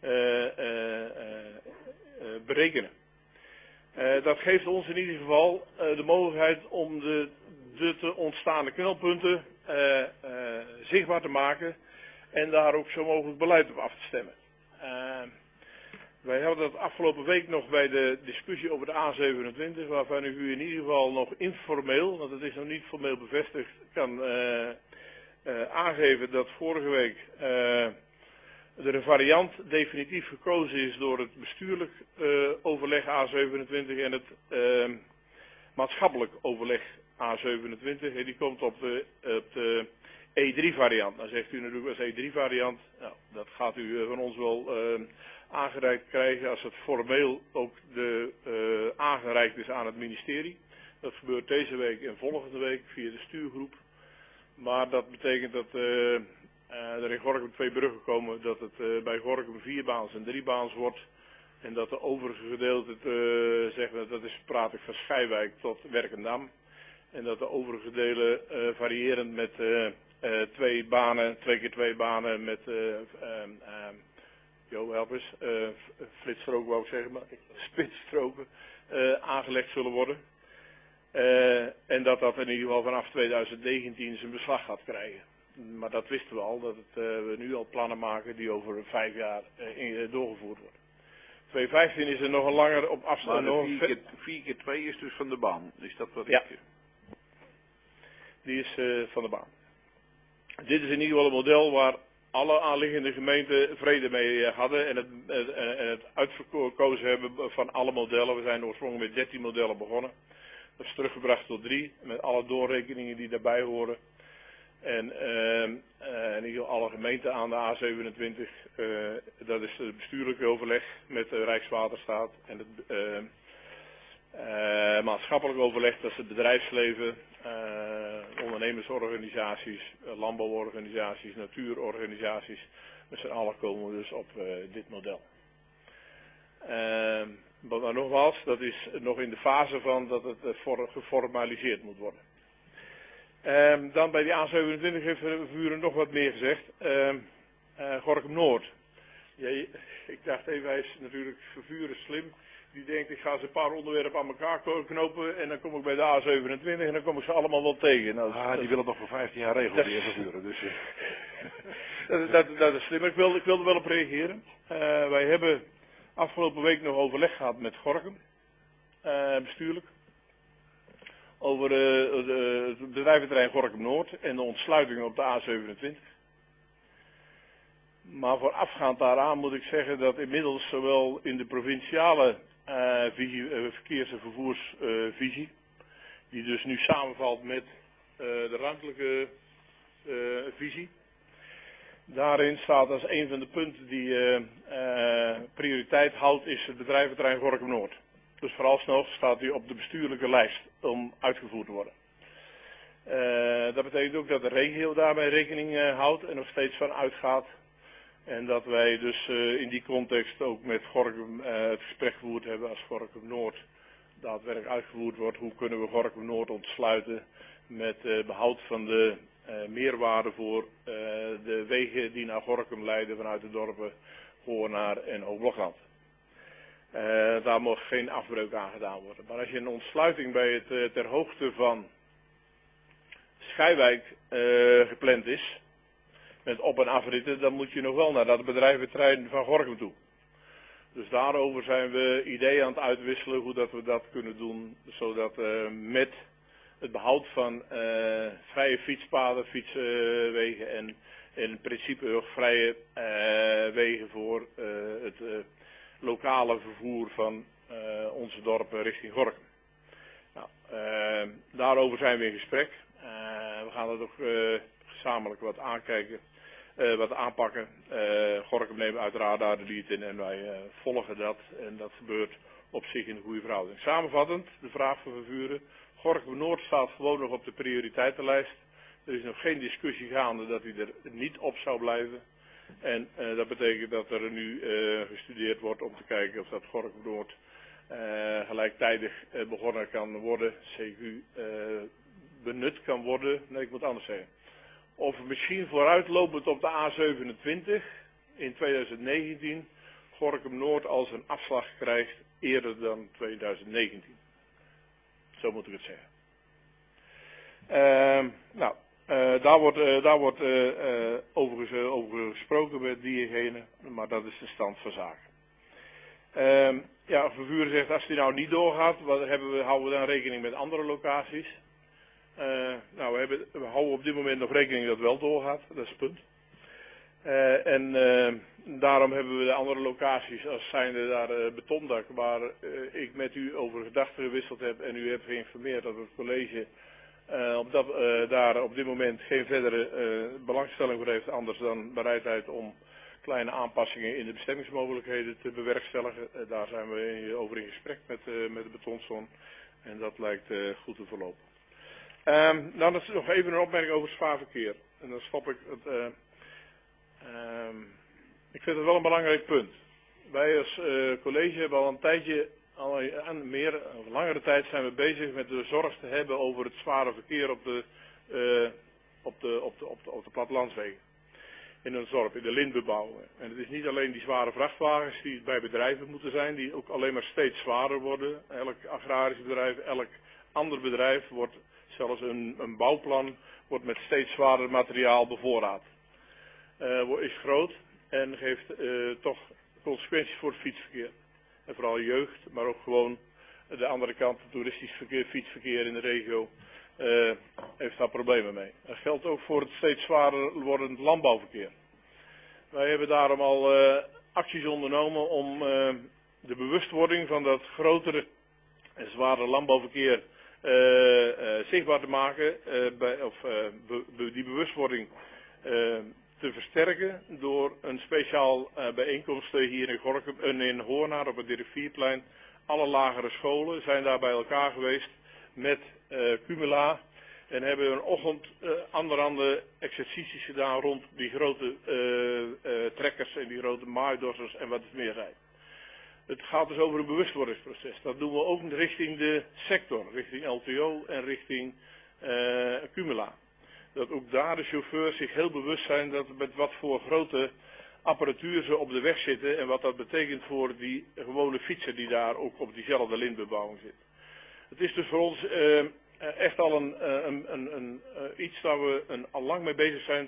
G: berekenen. Dat geeft ons in ieder geval de mogelijkheid om de te ontstaande knelpunten zichtbaar te maken en daar ook zo mogelijk beleid op af te stemmen. Wij hadden dat afgelopen week nog bij de discussie over de A27, waarvan ik u in ieder geval nog informeel, want het is nog niet formeel bevestigd, kan aangeven dat vorige week er een variant definitief gekozen is door het bestuurlijk overleg A27 en het maatschappelijk overleg A27. En die komt op de E3 variant. Dan zegt u natuurlijk als E3 variant, nou, dat gaat u van ons wel aangereikt krijgen als het formeel ook aangereikt is aan het ministerie. Dat gebeurt deze week en volgende week via de stuurgroep. Maar dat betekent dat er in Gorinchem 2 bruggen komen, dat het bij Gorinchem 4-baans en 3-baans wordt. En dat de overige gedeelte, dat praat ik van Schijwijk tot Werkendam. En dat de overige delen variërend met 2 keer 2 banen met flitsstroken wou ik zeggen, maar spitsstroken aangelegd zullen worden. En dat in ieder geval vanaf 2019 zijn beslag gaat krijgen. Maar dat wisten we al, dat we nu al plannen maken die over 5 jaar doorgevoerd worden. 2015 is er nog een langer op afstand.
D: Maar 4 keer 2 is dus van de baan. Is dat wat
G: ja. Die is van de baan. Dit is in ieder geval een model waar alle aanliggende gemeenten vrede mee hadden en het uitverkozen hebben van alle modellen. We zijn oorspronkelijk met 13 modellen begonnen. Dat is teruggebracht tot 3, met alle doorrekeningen die daarbij horen. En in ieder geval alle gemeenten aan de A27, dat is het bestuurlijke overleg met de Rijkswaterstaat en het maatschappelijk overleg, dat is het bedrijfsleven, ondernemersorganisaties, landbouworganisaties, natuurorganisaties. Met z'n allen komen we dus op dit model. Maar nogmaals, dat is nog in de fase van dat het geformaliseerd moet worden. Dan bij die A27 heeft Vervuren nog wat meer gezegd. Gorinchem Noord. Ja, ik dacht even, hij is natuurlijk Vervuren slim. Die denkt, ik ga ze een paar onderwerpen aan elkaar knopen en dan kom ik bij de A27 en dan kom ik ze allemaal wel tegen. Nou,
A: die willen nog voor 15 jaar regelen, die Vervuren. Dus,
G: dat is slim. Ik wilde er wel op reageren. Wij hebben afgelopen week nog overleg gehad met Gorinchem, bestuurlijk. Over het bedrijventerrein Gorinchem Noord en de ontsluiting op de A27. Maar voorafgaand daaraan moet ik zeggen dat inmiddels zowel in de provinciale verkeers- en vervoersvisie, die dus nu samenvalt met de ruimtelijke visie, Daarin staat als een van de punten die prioriteit houdt, is het bedrijventerrein Gorinchem-Noord. Dus vooralsnog staat u op de bestuurlijke lijst om uitgevoerd te worden. Dat betekent ook dat de regio daarbij rekening houdt en nog steeds van uitgaat. En dat wij dus in die context ook met Gorinchem het gesprek gevoerd hebben als Gorinchem-Noord daadwerkelijk uitgevoerd wordt. Hoe kunnen we Gorinchem-Noord ontsluiten met behoud van de meerwaarde voor de wegen die naar Gorinchem leiden vanuit de dorpen Hoornaar en Hoogblokland. Daar mag geen afbreuk aan gedaan worden. Maar als je een ontsluiting bij het ter hoogte van Schijwijk gepland is, met op- en afritten, dan moet je nog wel naar dat bedrijventerrein van Gorinchem toe. Dus daarover zijn we ideeën aan het uitwisselen hoe dat we dat kunnen doen, zodat met het behoud van vrije fietspaden, fietswegen en in principe ook vrije wegen voor het lokale vervoer van onze dorpen richting Gorinchem. Nou, daarover zijn we in gesprek. We gaan dat ook gezamenlijk wat aankijken, wat aanpakken. Gorinchem neemt uiteraard daar de lead in en wij volgen dat. En dat gebeurt op zich in een goede verhouding. Samenvattend, de vraag van Vervuren. Gorinchem-Noord staat gewoon nog op de prioriteitenlijst. Er is nog geen discussie gaande dat hij er niet op zou blijven. En dat betekent dat er nu gestudeerd wordt om te kijken of dat Gorinchem-Noord gelijktijdig begonnen kan worden. CQ benut kan worden. Nee, ik moet anders zeggen. Of misschien vooruitlopend op de A27 in 2019 Gorinchem-Noord als een afslag krijgt eerder dan 2019. Zo moet ik het zeggen. Daar wordt overigens over gesproken met diegene, maar dat is de stand van zaken. Vervuren zegt, als die nou niet doorgaat, houden we dan rekening met andere locaties? We houden op dit moment nog rekening dat het wel doorgaat, dat is het punt. Daarom hebben we de andere locaties als zijnde daar betondak, waar ik met u over gedachten gewisseld heb en u hebt geïnformeerd dat het college daar op dit moment geen verdere belangstelling voor heeft, anders dan bereidheid om kleine aanpassingen in de bestemmingsmogelijkheden te bewerkstelligen. Daar zijn we over in gesprek met de betonzone en dat lijkt goed te verlopen. Dan is nog even een opmerking over het zwaarverkeer. En dan stop ik het. Ik vind het wel een belangrijk punt. Wij als college hebben al een tijdje, langere tijd zijn we bezig met de zorg te hebben over het zware verkeer op de plattelandswegen. In ons dorp, in de lintbebouwing. En het is niet alleen die zware vrachtwagens die bij bedrijven moeten zijn, die ook alleen maar steeds zwaarder worden. Elk agrarisch bedrijf, elk ander bedrijf wordt, zelfs een bouwplan, wordt met steeds zwaarder materiaal bevoorraad. Is groot en geeft toch consequenties voor het fietsverkeer. En vooral jeugd, maar ook gewoon de andere kant, het toeristisch verkeer, fietsverkeer in de regio, heeft daar problemen mee. Dat geldt ook voor het steeds zwaarder wordend landbouwverkeer. Wij hebben daarom al acties ondernomen om de bewustwording van dat grotere en zwaardere landbouwverkeer zichtbaar te maken, die bewustwording te versterken door een speciaal bijeenkomst hier in Gorinchem, in Hoornaar op het Dirk-Vierplein. Alle lagere scholen zijn daar bij elkaar geweest met Cumula en hebben een ochtend anderhande exercities gedaan rond die grote trekkers en die grote maaidossers en wat het meer zijn. Het gaat dus over een bewustwordingsproces. Dat doen we ook richting de sector, richting LTO en richting Cumula. Dat ook daar de chauffeurs zich heel bewust zijn dat met wat voor grote apparatuur ze op de weg zitten en wat dat betekent voor die gewone fietser die daar ook op diezelfde lintbebouwing zit. Het is dus voor ons echt al iets waar we al lang mee bezig zijn.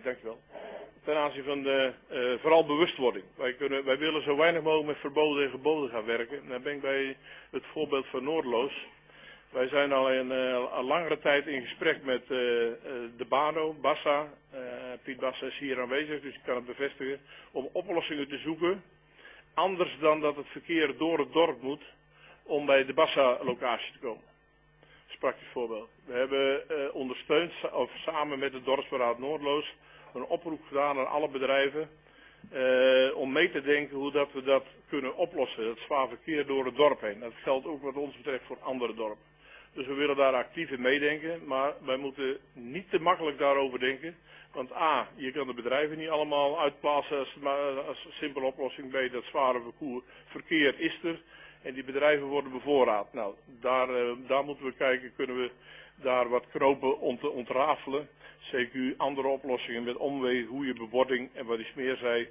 G: Ten aanzien van de vooral bewustwording. Wij willen zo weinig mogelijk met verboden en geboden gaan werken. En dan ben ik bij het voorbeeld van Noordloos. Wij zijn al een langere tijd in gesprek met de BANO, Bassa. Piet Bassa is hier aanwezig, dus ik kan het bevestigen. Om oplossingen te zoeken. Anders dan dat het verkeer door het dorp moet om bij de Bassa-locatie te komen. Dat is een praktisch voorbeeld. We hebben ondersteund, of samen met het dorpsberaad Noordloos, een oproep gedaan aan alle bedrijven om mee te denken hoe dat we dat kunnen oplossen. Het zwaar verkeer door het dorp heen. Dat geldt ook wat ons betreft voor andere dorpen. Dus we willen daar actief in meedenken, maar wij moeten niet te makkelijk daarover denken. Want A, je kan de bedrijven niet allemaal uitplaatsen als simpele oplossing. B, dat zware verkeer is er en die bedrijven worden bevoorraad. Nou, daar moeten we kijken, kunnen we daar wat knopen om te ontrafelen. CQ, andere oplossingen met omwegen, goede bebording en wat is meer zei,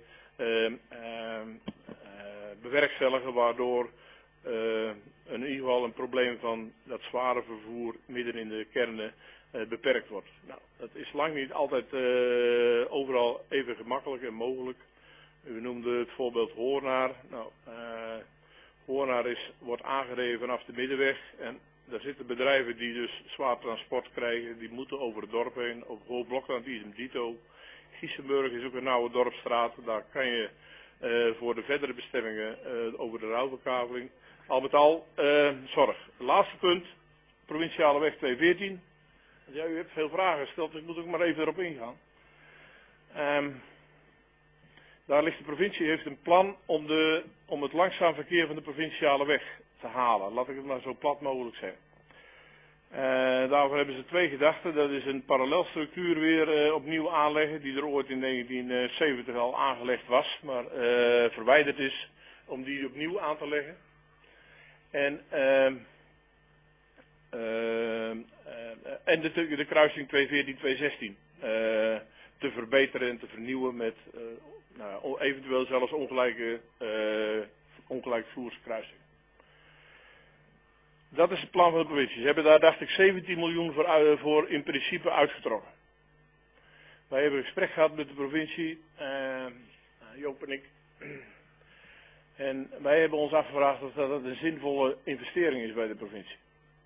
G: bewerkstelligen waardoor in ieder geval een probleem van dat zware vervoer midden in de kernen beperkt wordt. Nou, dat is lang niet altijd overal even gemakkelijk en mogelijk. U noemde het voorbeeld Hoornaar. Nou, Hoornaar wordt aangereden vanaf de middenweg en daar zitten bedrijven die dus zwaar transport krijgen, die moeten over het dorp heen, over Blokland, idem dito. Giesenburg is ook een oude dorpsstraat, daar kan je voor de verdere bestemmingen over de ruilverkaveling. Al met al, zorg. Laatste punt, provinciale weg 214. Ja, u hebt veel vragen gesteld, dus ik moet ook maar even erop ingaan. Daar ligt de provincie, heeft een plan om het langzaam verkeer van de provinciale weg te halen. Laat ik het maar zo plat mogelijk zeggen. Daarvoor hebben ze twee gedachten. Dat is een parallelstructuur weer opnieuw aanleggen, die er ooit in 1970 al aangelegd was, maar verwijderd is, om die opnieuw aan te leggen. En de kruising 214-216 te verbeteren en te vernieuwen met eventueel zelfs ongelijkvloerskruising. Dat is het plan van de provincie. Ze hebben daar, dacht ik, 17 miljoen voor in principe uitgetrokken. Wij hebben een gesprek gehad met de provincie, Joop en ik. En wij hebben ons afgevraagd of dat een zinvolle investering is bij de provincie.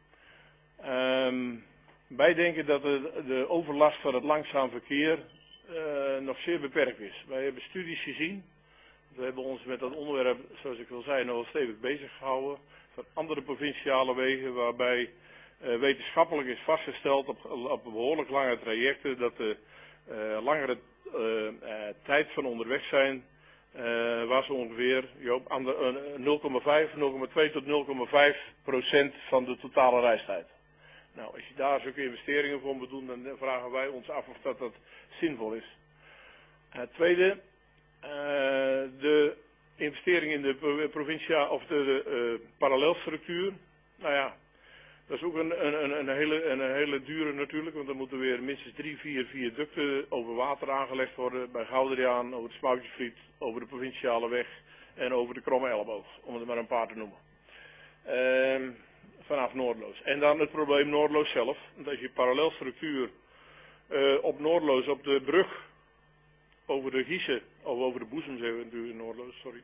G: Wij denken dat de overlast van het langzaam verkeer nog zeer beperkt is. Wij hebben studies gezien. We hebben ons met dat onderwerp, zoals ik al zei, nogal stevig bezig gehouden. Van andere provinciale wegen waarbij wetenschappelijk is vastgesteld op behoorlijk lange trajecten dat de langere tijd van onderweg zijn was ongeveer 0,2 tot 0,5% van de totale reistijd. Nou, als je daar zulke investeringen voor moet doen, dan vragen wij ons af of dat zinvol is. Het tweede, de investering in de provincia of de parallelstructuur. Nou ja, dat is ook een hele dure natuurlijk, want er moeten weer minstens 3, 4 viaducten over water aangelegd worden. Bij Gouderiaan, over het Smoutjesvliet, over de provinciale weg en over de Kromme Elleboog, om het maar een paar te noemen. Vanaf Noordloos. En dan het probleem Noordloos zelf. Want als je parallelstructuur op Noordloos, op de brug over de Giese, of over de Boezem zeggen we natuurlijk in Noordloos, sorry,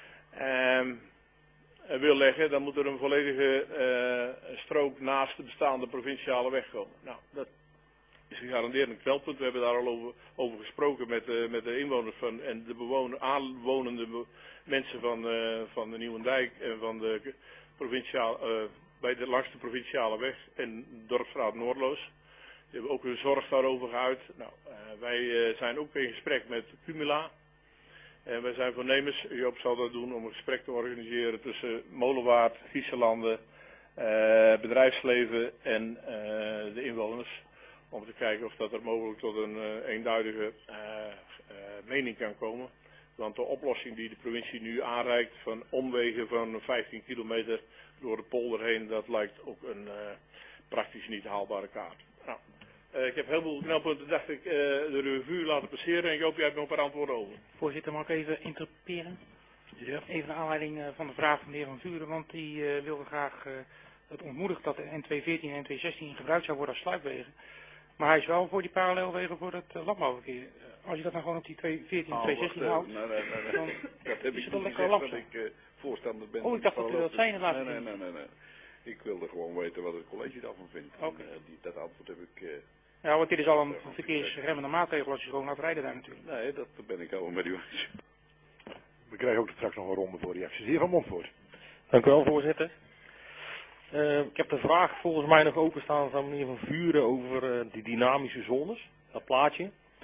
G: wil leggen, dan moet er een volledige strook naast de bestaande provinciale weg komen. Nou, dat is gegarandeerd een knelpunt. We hebben daar al over gesproken met de inwoners en de aanwonende mensen van de Nieuwendijk en van de langs de provinciale weg en dorpsraad Noordloos. Die hebben ook hun zorg daarover geuit. Nou, wij zijn ook in gesprek met Cumula. En wij zijn voornemens, Joop zal dat doen, om een gesprek te organiseren tussen Molenwaard, Gieselanden, bedrijfsleven en de inwoners. Om te kijken of dat er mogelijk tot een eenduidige mening kan komen. Want de oplossing die de provincie nu aanreikt van omwegen van 15 kilometer door de polder heen, dat lijkt ook een praktisch niet haalbare kaart. Nou, ik heb heel veel knelpunten, dacht ik, de revue laten passeren en ik hoop jij hebt nog een paar antwoorden over.
I: Voorzitter, mag ik even interpreteren?
G: Ja.
I: Even naar aanleiding van de vraag van de heer Van Vuren, want die wilde graag het ontmoedigen dat de N214 en N216 gebruikt zou worden als sluipwegen. Maar hij is wel voor die parallelwegen voor het landbouwverkeer. Als je dat nou gewoon op die 214 en 216 houdt,
D: nee,
I: dan
D: dat heb
I: is
D: ik
I: het
D: niet
I: wel lekker
D: gezegd
I: lapsen.
D: dat ik voorstander ben.
I: Oh, ik dacht dat u dat zei in de laatste
D: Nee. Ik wilde gewoon weten wat het college daarvan vindt.
I: Okay.
D: Dat antwoord heb ik...
I: Ja, want dit is al een verkeersremmende maatregel als je gewoon laat rijden daar natuurlijk.
D: Nee, dat ben ik al met u eens.
A: We krijgen ook straks nog een ronde voor reacties. Heer Van Montvoort.
J: Dank u wel, voorzitter. Ik heb de vraag volgens mij nog openstaan van meneer Van Vuren over die dynamische zones, dat plaatje.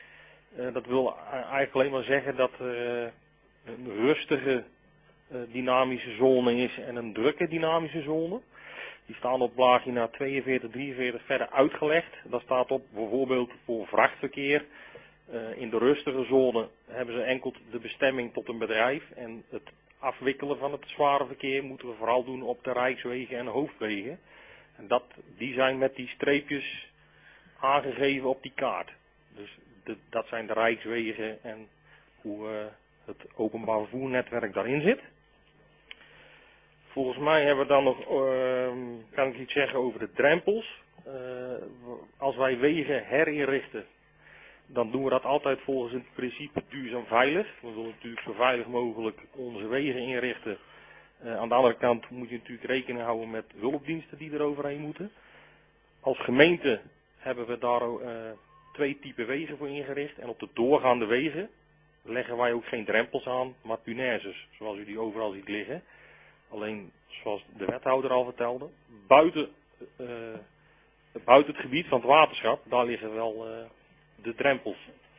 J: Dat wil eigenlijk alleen maar zeggen dat een rustige dynamische zone is en een drukke dynamische zone. Die staan op pagina 42, 43 verder uitgelegd. Daar staat op bijvoorbeeld voor vrachtverkeer. In de rustige zone hebben ze enkel de bestemming tot een bedrijf. En het afwikkelen van het zware verkeer moeten we vooral doen op de rijkswegen en hoofdwegen. En die zijn met die streepjes aangegeven op die kaart. Dus dat zijn de rijkswegen en hoe het openbaar vervoernetwerk daarin zit. Volgens mij hebben we dan nog, kan ik iets zeggen over de drempels. Als wij wegen herinrichten, dan doen we dat altijd volgens het principe duurzaam veilig. We willen natuurlijk zo veilig mogelijk onze wegen inrichten. Aan de andere kant moet je natuurlijk rekening houden met hulpdiensten die er overheen moeten. Als gemeente hebben we daar 2 typen wegen voor ingericht. En op de doorgaande wegen leggen wij ook geen drempels aan, maar punaises, zoals u die overal ziet liggen. Alleen, zoals de wethouder al vertelde, buiten het gebied van het waterschap, daar liggen wel de drempels.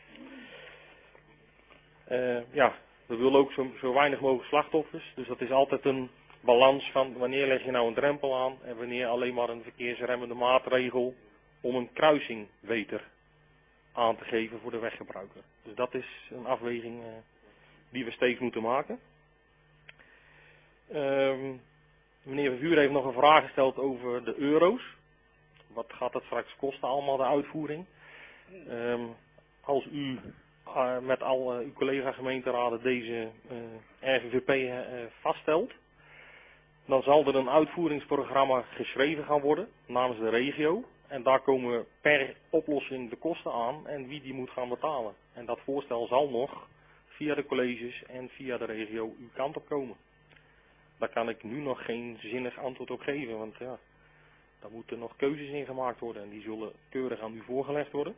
J: We willen ook zo weinig mogelijk slachtoffers. Dus dat is altijd een balans van wanneer leg je nou een drempel aan en wanneer alleen maar een verkeersremmende maatregel om een kruising beter aan te geven voor de weggebruiker. Dus dat is een afweging die we steeds moeten maken. Meneer Vervuur heeft nog een vraag gesteld over de euro's. Wat gaat dat straks kosten allemaal, de uitvoering? Als u met al uw collega-gemeenteraden deze RVVP vaststelt, dan zal er een uitvoeringsprogramma geschreven gaan worden namens de regio. En daar komen per oplossing de kosten aan en wie die moet gaan betalen. En dat voorstel zal nog via de colleges en via de regio uw kant op komen. Daar kan ik nu nog geen zinnig antwoord op geven, want ja, daar moeten nog keuzes in gemaakt worden en die zullen keurig aan u voorgelegd worden.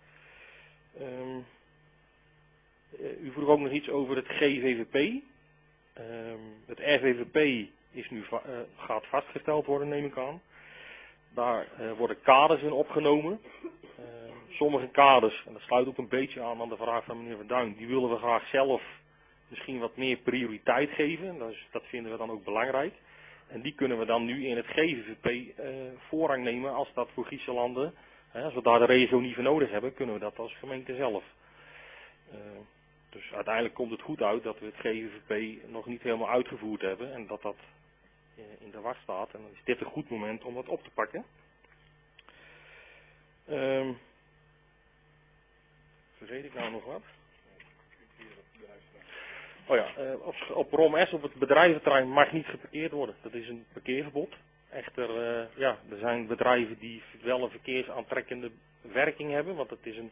J: U vroeg ook nog iets over het GVVP. Het RVVP is nu, gaat vastgesteld worden, neem ik aan. Daar worden kaders in opgenomen. Sommige kaders, en dat sluit ook een beetje aan de vraag van meneer Verduin, die willen we graag zelf misschien wat meer prioriteit geven. Dat vinden we dan ook belangrijk. En die kunnen we dan nu in het GVVP voorrang nemen als dat voor Griezenlanden, als we daar de regio niet voor nodig hebben, kunnen we dat als gemeente zelf. Dus uiteindelijk komt het goed uit dat we het GVVP nog niet helemaal uitgevoerd hebben en dat in de wacht staat. En dan is dit een goed moment om dat op te pakken. Vergeet ik nou nog wat? Oh ja, op Rom S, op het bedrijventerrein, mag niet geparkeerd worden. Dat is een parkeerverbod. Echter, er zijn bedrijven die wel een verkeersaantrekkende werking hebben, want het is een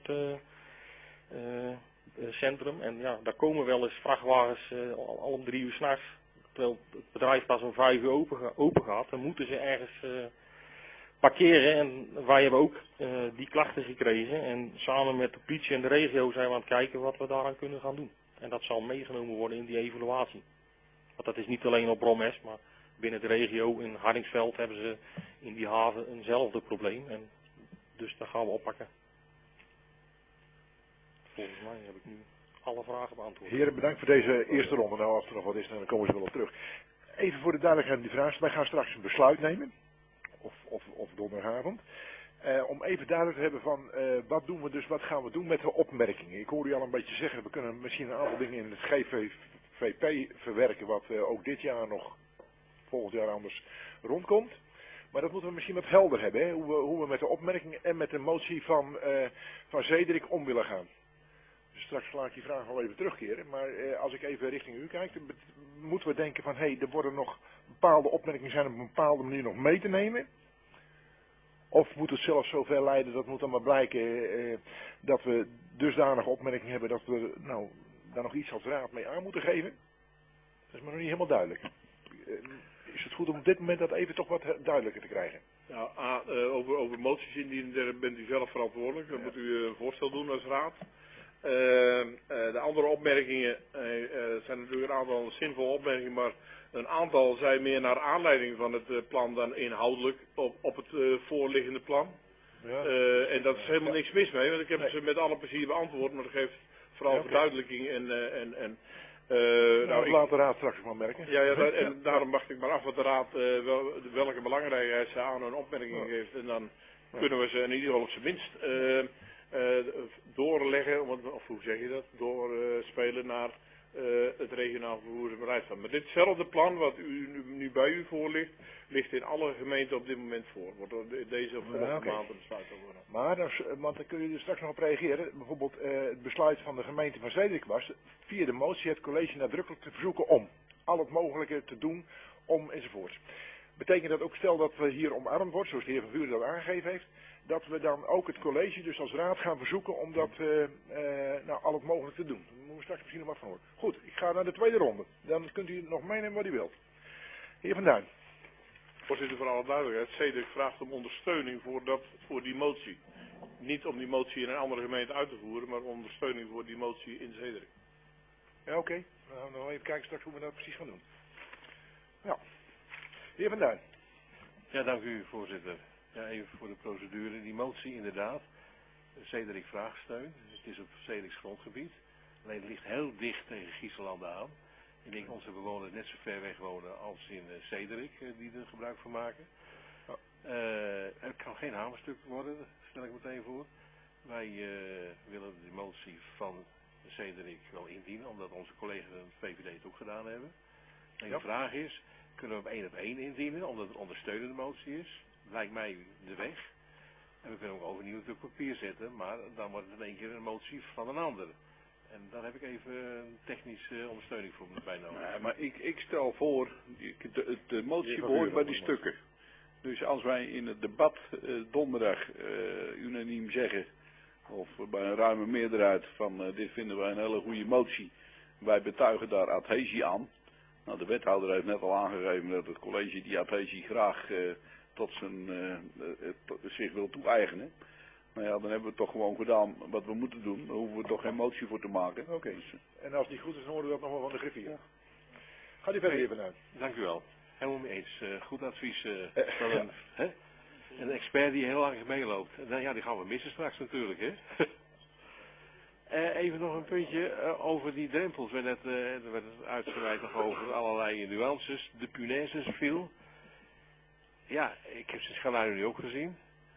J: transportcentrum. En ja, daar komen wel eens vrachtwagens al om 3 uur 's nachts. Terwijl het bedrijf pas om 5 uur open gaat, dan moeten ze ergens parkeren. En wij hebben ook die klachten gekregen. En samen met de politie en de regio zijn we aan het kijken wat we daaraan kunnen gaan doen. En dat zal meegenomen worden in die evaluatie. Want dat is niet alleen op Bromes, maar binnen de regio in Hardingsveld hebben ze in die haven eenzelfde probleem. En dus dat gaan we oppakken. Volgens mij heb ik nu alle vragen beantwoord.
A: Heren, bedankt voor deze eerste ronde. Nou, als er nog wat is, dan komen ze wel op terug. Even voor de duidelijkheid die vraag. Wij gaan straks een besluit nemen. Of donderdagavond. Om even duidelijk te hebben van wat gaan we doen met de opmerkingen. Ik hoor u al een beetje zeggen, we kunnen misschien een aantal dingen in het GVVP verwerken wat ook dit jaar nog, volgend jaar anders rondkomt. Maar dat moeten we misschien wat helder hebben, hè? Hoe we met de opmerkingen en met de motie van Zederik om willen gaan. Dus straks laat ik die vraag al even terugkeren, maar als ik even richting u kijk, dan moeten we denken van er worden nog bepaalde opmerkingen zijn op een bepaalde manier nog mee te nemen. Of moet het zelfs zover leiden, dat moet dan maar blijken dat we dusdanige opmerkingen hebben dat we daar nog iets als raad mee aan moeten geven. Dat is me nog niet helemaal duidelijk. Is het goed om op dit moment dat even toch wat duidelijker te krijgen?
K: Nou, over moties indienen, daar bent u zelf verantwoordelijk. Dan moet u een voorstel doen als raad. De andere opmerkingen zijn natuurlijk een aantal zinvolle opmerkingen, maar een aantal zijn meer naar aanleiding van het plan dan inhoudelijk op het voorliggende plan.
A: Ja.
K: En dat is helemaal niks mis mee, want ik heb ze met alle plezier beantwoord, maar dat geeft vooral verduidelijking
A: nou,
K: ik
A: laat de raad straks maar merken.
K: Ja, en daarom wacht ik maar af wat de raad, welke belangrijkheid ze aan hun opmerking geeft. En dan kunnen we ze in ieder geval op zijn minst doorleggen, of hoe zeg je dat, doorspelen naar het regionaal vervoersbeleidsplan. Maar ditzelfde plan wat nu bij u voor ligt, ligt in alle gemeenten op dit moment voor. Wordt door deze of volgende maand een besluit over genomen.
A: Maar, want dan kun je er straks nog op reageren. Bijvoorbeeld het besluit van de gemeente van Zedrik was via de motie het college nadrukkelijk te verzoeken om al het mogelijke te doen om enzovoort. Betekent dat ook, stel dat we hier omarmd wordt, zoals de heer Van Vuren dat aangegeven heeft, dat we dan ook het college dus als raad gaan verzoeken om dat nou, al het mogelijk te doen. Daar moeten we straks misschien nog wat van horen. Goed, ik ga naar de tweede ronde. Dan kunt u nog meenemen wat u wilt. Heer Van Duin.
K: Voorzitter, voor alle duidelijkheid, Zedrik vraagt om ondersteuning voor die motie. Niet om die motie in een andere gemeente uit te voeren, maar ondersteuning voor die motie in Zedrik.
A: Ja, oké. Nou, dan even kijken straks hoe we dat precies gaan doen. Ja. Heer Van Duin.
G: Ja, dank u, voorzitter. Ja, even voor de procedure. Die motie inderdaad. Zedrik vraagt steun. Het is op Zedriks grondgebied. Alleen het ligt heel dicht tegen Griezenland aan. Ik denk onze bewoners net zo ver weg wonen als in Zedrik, die er gebruik van maken. Het kan geen hamerstuk worden, stel ik meteen voor. Wij willen de motie van Zedrik wel indienen, omdat onze collega's van de VVD het ook gedaan hebben. En de vraag is, kunnen we hem 1-op-1 indienen, omdat het een ondersteunende motie is? Lijkt mij de weg. En we kunnen hem overnieuw op papier zetten, maar dan wordt het in één keer een motie van een ander. En daar heb ik even technische ondersteuning voor bij nodig.
D: Nee, maar ik stel voor, de motie behoort bij die stukken. Dus als wij in het debat donderdag unaniem zeggen, of bij een ruime meerderheid van dit vinden wij een hele goede motie, wij betuigen daar adhesie aan. Nou, de wethouder heeft net al aangegeven dat het college die adhesie graag zich wil toe-eigenen. Nou ja, dan hebben we het toch gewoon gedaan wat we moeten doen. Daar hoeven we toch geen motie voor te maken.
A: Oké. Dus, en als het niet goed is, dan horen we dat nog wel van de griffier. Ja. Gaat u verder, heer Van Duin.
G: Dank u wel. Helemaal mee eens. Goed advies van een expert die heel lang meeloopt. Nou ja, die gaan we missen straks natuurlijk, hè. Even nog een puntje over die drempels. Er werd het uitgebreid nog over allerlei nuances. De punaises viel. Ja, ik heb ze in Schaluinen nu ook gezien.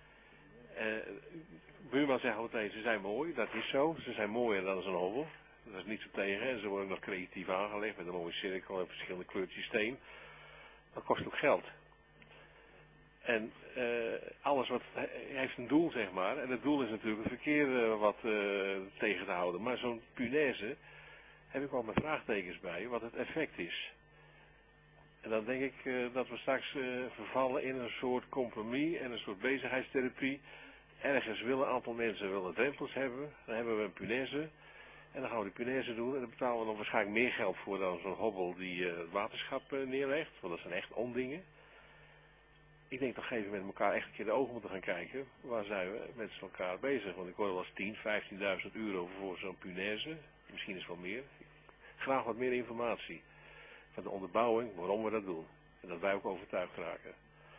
G: Buurman zegt altijd, ze zijn mooi. Dat is zo. Ze zijn mooier dan een hobbel. Dat is niets op tegen. En ze worden nog creatief aangelegd met een mooie cirkel en verschillende kleurtjes steen. Dat kost ook geld. En alles wat heeft een doel, zeg maar. En het doel is natuurlijk het verkeer wat tegen te houden. Maar zo'n punaise heb ik wel mijn vraagtekens bij wat het effect is. En dan denk ik dat we straks vervallen in een soort compromis en een soort bezigheidstherapie. Ergens willen een aantal mensen drempels hebben. Dan hebben we een punaise. En dan gaan we de punaise doen. En dan betalen we dan waarschijnlijk meer geld voor dan zo'n hobbel die het waterschap neerlegt. Want dat zijn echt ondingen. Ik denk toch even met elkaar echt een keer de ogen moeten gaan kijken. Waar zijn we met elkaar bezig? Want ik hoor wel eens 10.000, 15.000 euro voor zo'n punaise. Misschien is wel meer. Graag wat meer informatie. Van de onderbouwing, waarom we dat doen. En dat wij ook overtuigd raken.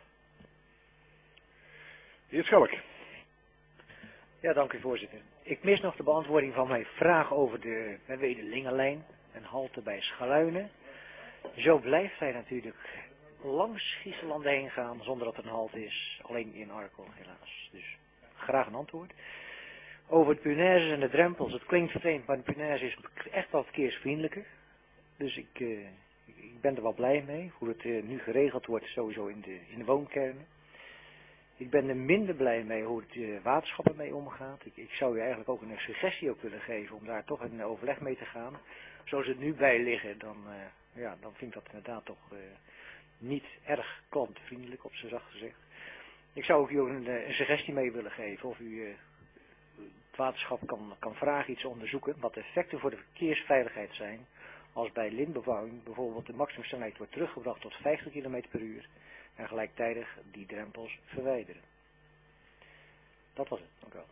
A: Heer Schalk.
H: Ja, dank u voorzitter. Ik mis nog de beantwoording van mijn vraag over de Wederlingenlijn en halte bij Schaluinen. Zo blijft hij natuurlijk langs Griezenland heen gaan zonder dat er een halte is. Alleen in Arkel helaas. Dus graag een antwoord. Over het punaises en de drempels. Het klinkt vreemd, maar de punaise is echt wel verkeersvriendelijker. Dus ik ben er wel blij mee. Hoe het nu geregeld wordt sowieso in de woonkernen. Ik ben er minder blij mee hoe het waterschap ermee omgaat. Ik zou u eigenlijk ook een suggestie ook willen geven om daar toch een overleg mee te gaan. Zoals het nu bij liggen, dan vind ik dat inderdaad toch niet erg klantvriendelijk, op z'n zacht gezegd. Ik zou ook u ook een suggestie mee willen geven of u het waterschap kan vragen iets te onderzoeken wat de effecten voor de verkeersveiligheid zijn als bij lintbebouwing bijvoorbeeld de maximumsnelheid wordt teruggebracht tot 50 km per uur en gelijktijdig die drempels verwijderen. Dat was het. Dank u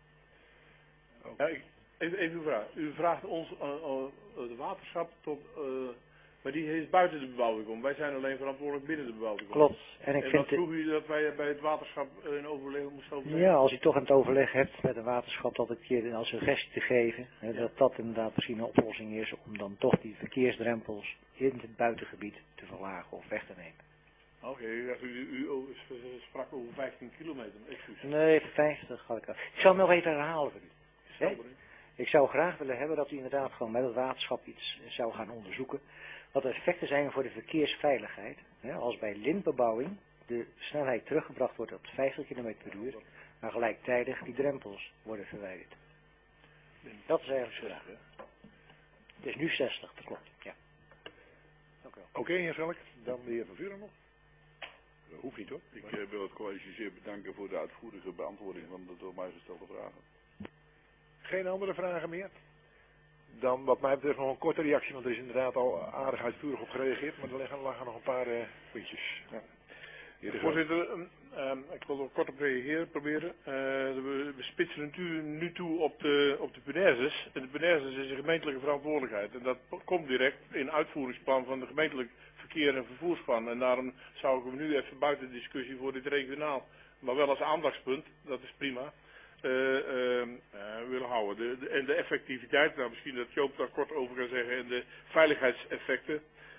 H: wel.
K: Ja, even een vraag. U vraagt ons, de waterschap, tot Maar die is buiten de bebouwing om. Wij zijn alleen verantwoordelijk binnen de bebouwing om.
H: Klopt. En ik
K: En
H: vind
K: wat vroeg u dat wij bij het waterschap een overleg moesten overleggen?
H: ja, als u toch een overleg hebt met een waterschap, dat ik je als suggestie te geven, hè, dat dat inderdaad misschien een oplossing is om dan toch die verkeersdrempels in het buitengebied te verlagen of weg te nemen.
K: Oké, u sprak over 15 kilometer, excuus.
H: Nee, 50 had ik al. Ik zal hem nog even herhalen voor u. Hè? Ik zou graag willen hebben dat u inderdaad gewoon met het waterschap iets zou gaan onderzoeken. Wat de effecten zijn voor de verkeersveiligheid. Hè, als bij lintbebouwing de snelheid teruggebracht wordt op 50 km per uur. Maar gelijktijdig die drempels worden verwijderd. Dat is eigenlijk zo. Het is nu 60, dat klopt. Ja. Dank u wel.
A: Oké, heer Schalk. Dan de heer Van Vuren nog. Dat hoeft niet hoor.
D: Ik wil het college zeer bedanken voor de uitvoerige beantwoording van de door mij gestelde vragen.
A: Geen andere vragen meer? Dan wat mij betreft nog een korte reactie, want er is inderdaad al aardig uitvoerig op gereageerd, maar er lagen nog een paar puntjes. Ja.
K: Voorzitter, ik wil er kort op reageren proberen. We spitsen nu toe op de punaises. En de punaises is een gemeentelijke verantwoordelijkheid. En dat komt direct in uitvoeringsplan van de gemeentelijk verkeer- en vervoersplan. En daarom zou ik hem nu even buiten de discussie voor dit regionaal, maar wel als aandachtspunt, dat is prima, willen houden. En de effectiviteit, nou misschien dat Joop daar kort over kan zeggen, en de veiligheidseffecten.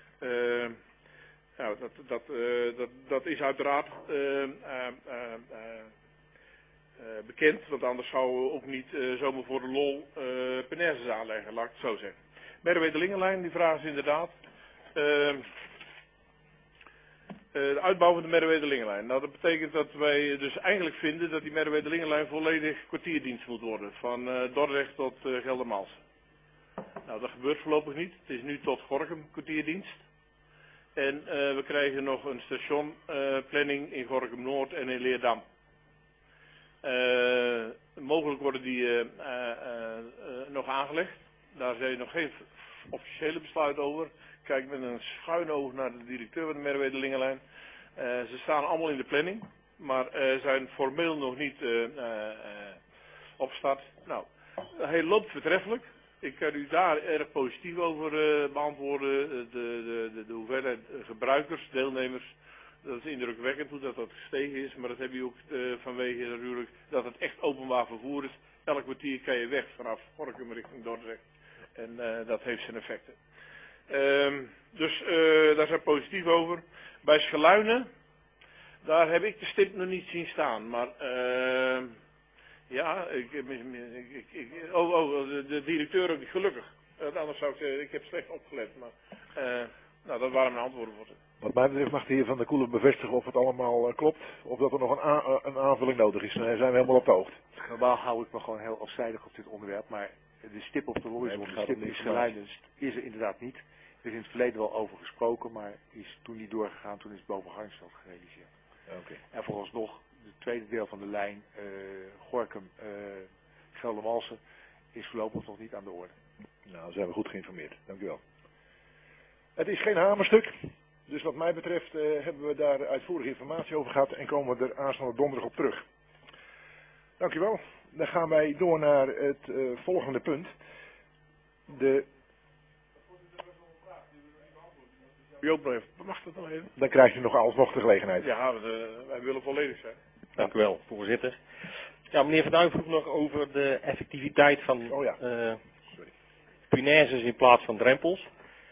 K: Nou, dat is uiteraard bekend, want anders zouden we ook niet zomaar voor de lol punaises aanleggen, laat ik het zo zeggen. Merwede-Lingenlijn, die vraag is inderdaad de uitbouw van de Merwede-Lingenlijn. Nou, dat betekent dat wij dus eigenlijk vinden dat die Merwede-Lingenlijn volledig kwartierdienst moet worden, van Dordrecht tot Geldermalsen. Nou, dat gebeurt voorlopig niet. Het is nu tot Gorinchem kwartierdienst. En we krijgen nog een stationplanning in Gorinchem Noord en in Leerdam. Mogelijk worden die nog aangelegd. Daar zijn nog geen officiële besluit over. Kijk met een schuin oog naar de directeur van de Merwede-Lingenlijn. Ze staan allemaal in de planning, maar zijn formeel nog niet op start. Nou, hij loopt voortreffelijk. Ik kan u daar erg positief over beantwoorden. De hoeveelheid gebruikers, deelnemers, dat is indrukwekkend hoe dat gestegen is. Maar dat heb je ook vanwege natuurlijk dat het echt openbaar vervoer is. Elk kwartier kan je weg vanaf Gorinchem richting Dordrecht. En dat heeft zijn effecten. Dus daar zijn we positief over. Bij Scheluinen, daar heb ik de stip nog niet zien staan. Maar ja, de directeur ook niet gelukkig. Anders zou ik zeggen, ik heb slecht opgelet. Maar nou, dat waren mijn antwoorden voor.
A: Wat mij betreft mag de heer Van der Koelen bevestigen of het allemaal klopt. Of dat er nog een aanvulling nodig is. Dan zijn we helemaal op de hoogte.
E: Normaal hou ik me gewoon heel afzijdig op dit onderwerp. Maar de stip op de horizon, de stip in Scheluinen is er inderdaad niet. Er is in het verleden wel over gesproken, maar is toen niet doorgegaan. Toen is het boven Harnsveld gerealiseerd.
A: Okay.
E: En vooralsnog, het tweede deel van de lijn, Gorinchem, Geldermalsen, is voorlopig nog niet aan de orde.
A: Nou, zijn we goed geïnformeerd. Dank u wel. Het is geen hamerstuk. Dus wat mij betreft hebben we daar uitvoerige informatie over gehad en komen we er aanstaande donderdag op terug. Dank u wel. Dan gaan wij door naar het volgende punt.
K: Joop nog even. Mag dat nog even?
A: Dan krijgt u nog alsnog de gelegenheid.
K: Ja, wij willen volledig zijn.
J: Dank u wel, voorzitter. Ja, meneer Van Duin vroeg nog over de effectiviteit van punaises in plaats van drempels.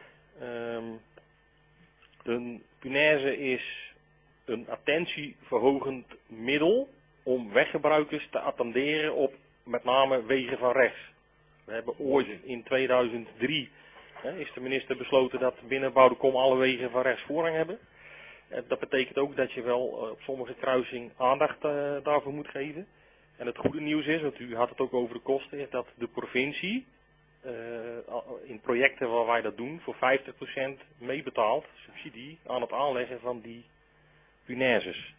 J: Een punaise is een attentieverhogend middel om weggebruikers te attenderen op met name wegen van rechts. We hebben ooit in 2003 is de minister besloten dat binnen Boudekom alle wegen van rechts voorrang hebben. Dat betekent ook dat je wel op sommige kruising aandacht daarvoor moet geven. En het goede nieuws is, want u had het ook over de kosten, is dat de provincie in projecten waar wij dat doen voor 50% meebetaalt, subsidie, aan het aanleggen van die punaises.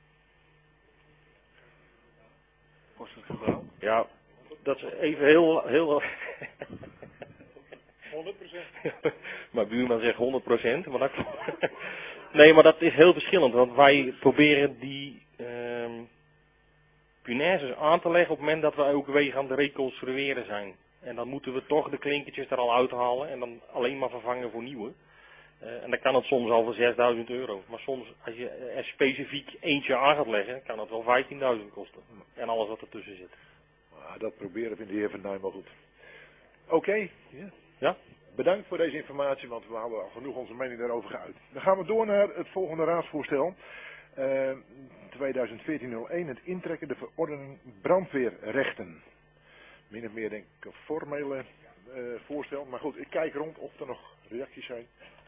K: Kost het gebruik?
J: Ja, dat is even heel
K: 100%.
J: Mijn buurman zegt 100%, maar dat nee, maar dat is heel verschillend, want wij proberen die punaises aan te leggen op het moment dat we ook wegen aan de reconstrueren zijn. En dan moeten we toch de klinkertjes er al uithalen en dan alleen maar vervangen voor nieuwe. En dan kan het soms al voor €6.000. Maar soms, als je er specifiek eentje aan gaat leggen, kan het wel 15.000 kosten. En alles wat ertussen zit.
A: Dat proberen vindt de heer Van Duin wel goed. Oké.
J: Ja?
A: Bedankt voor deze informatie, want we hadden al genoeg onze mening daarover geuit. Dan gaan we door naar het volgende raadsvoorstel. 2014-01, het intrekken de verordening brandweerrechten. Min of meer denk ik een formele voorstel. Maar goed, ik kijk rond of er nog reacties zijn.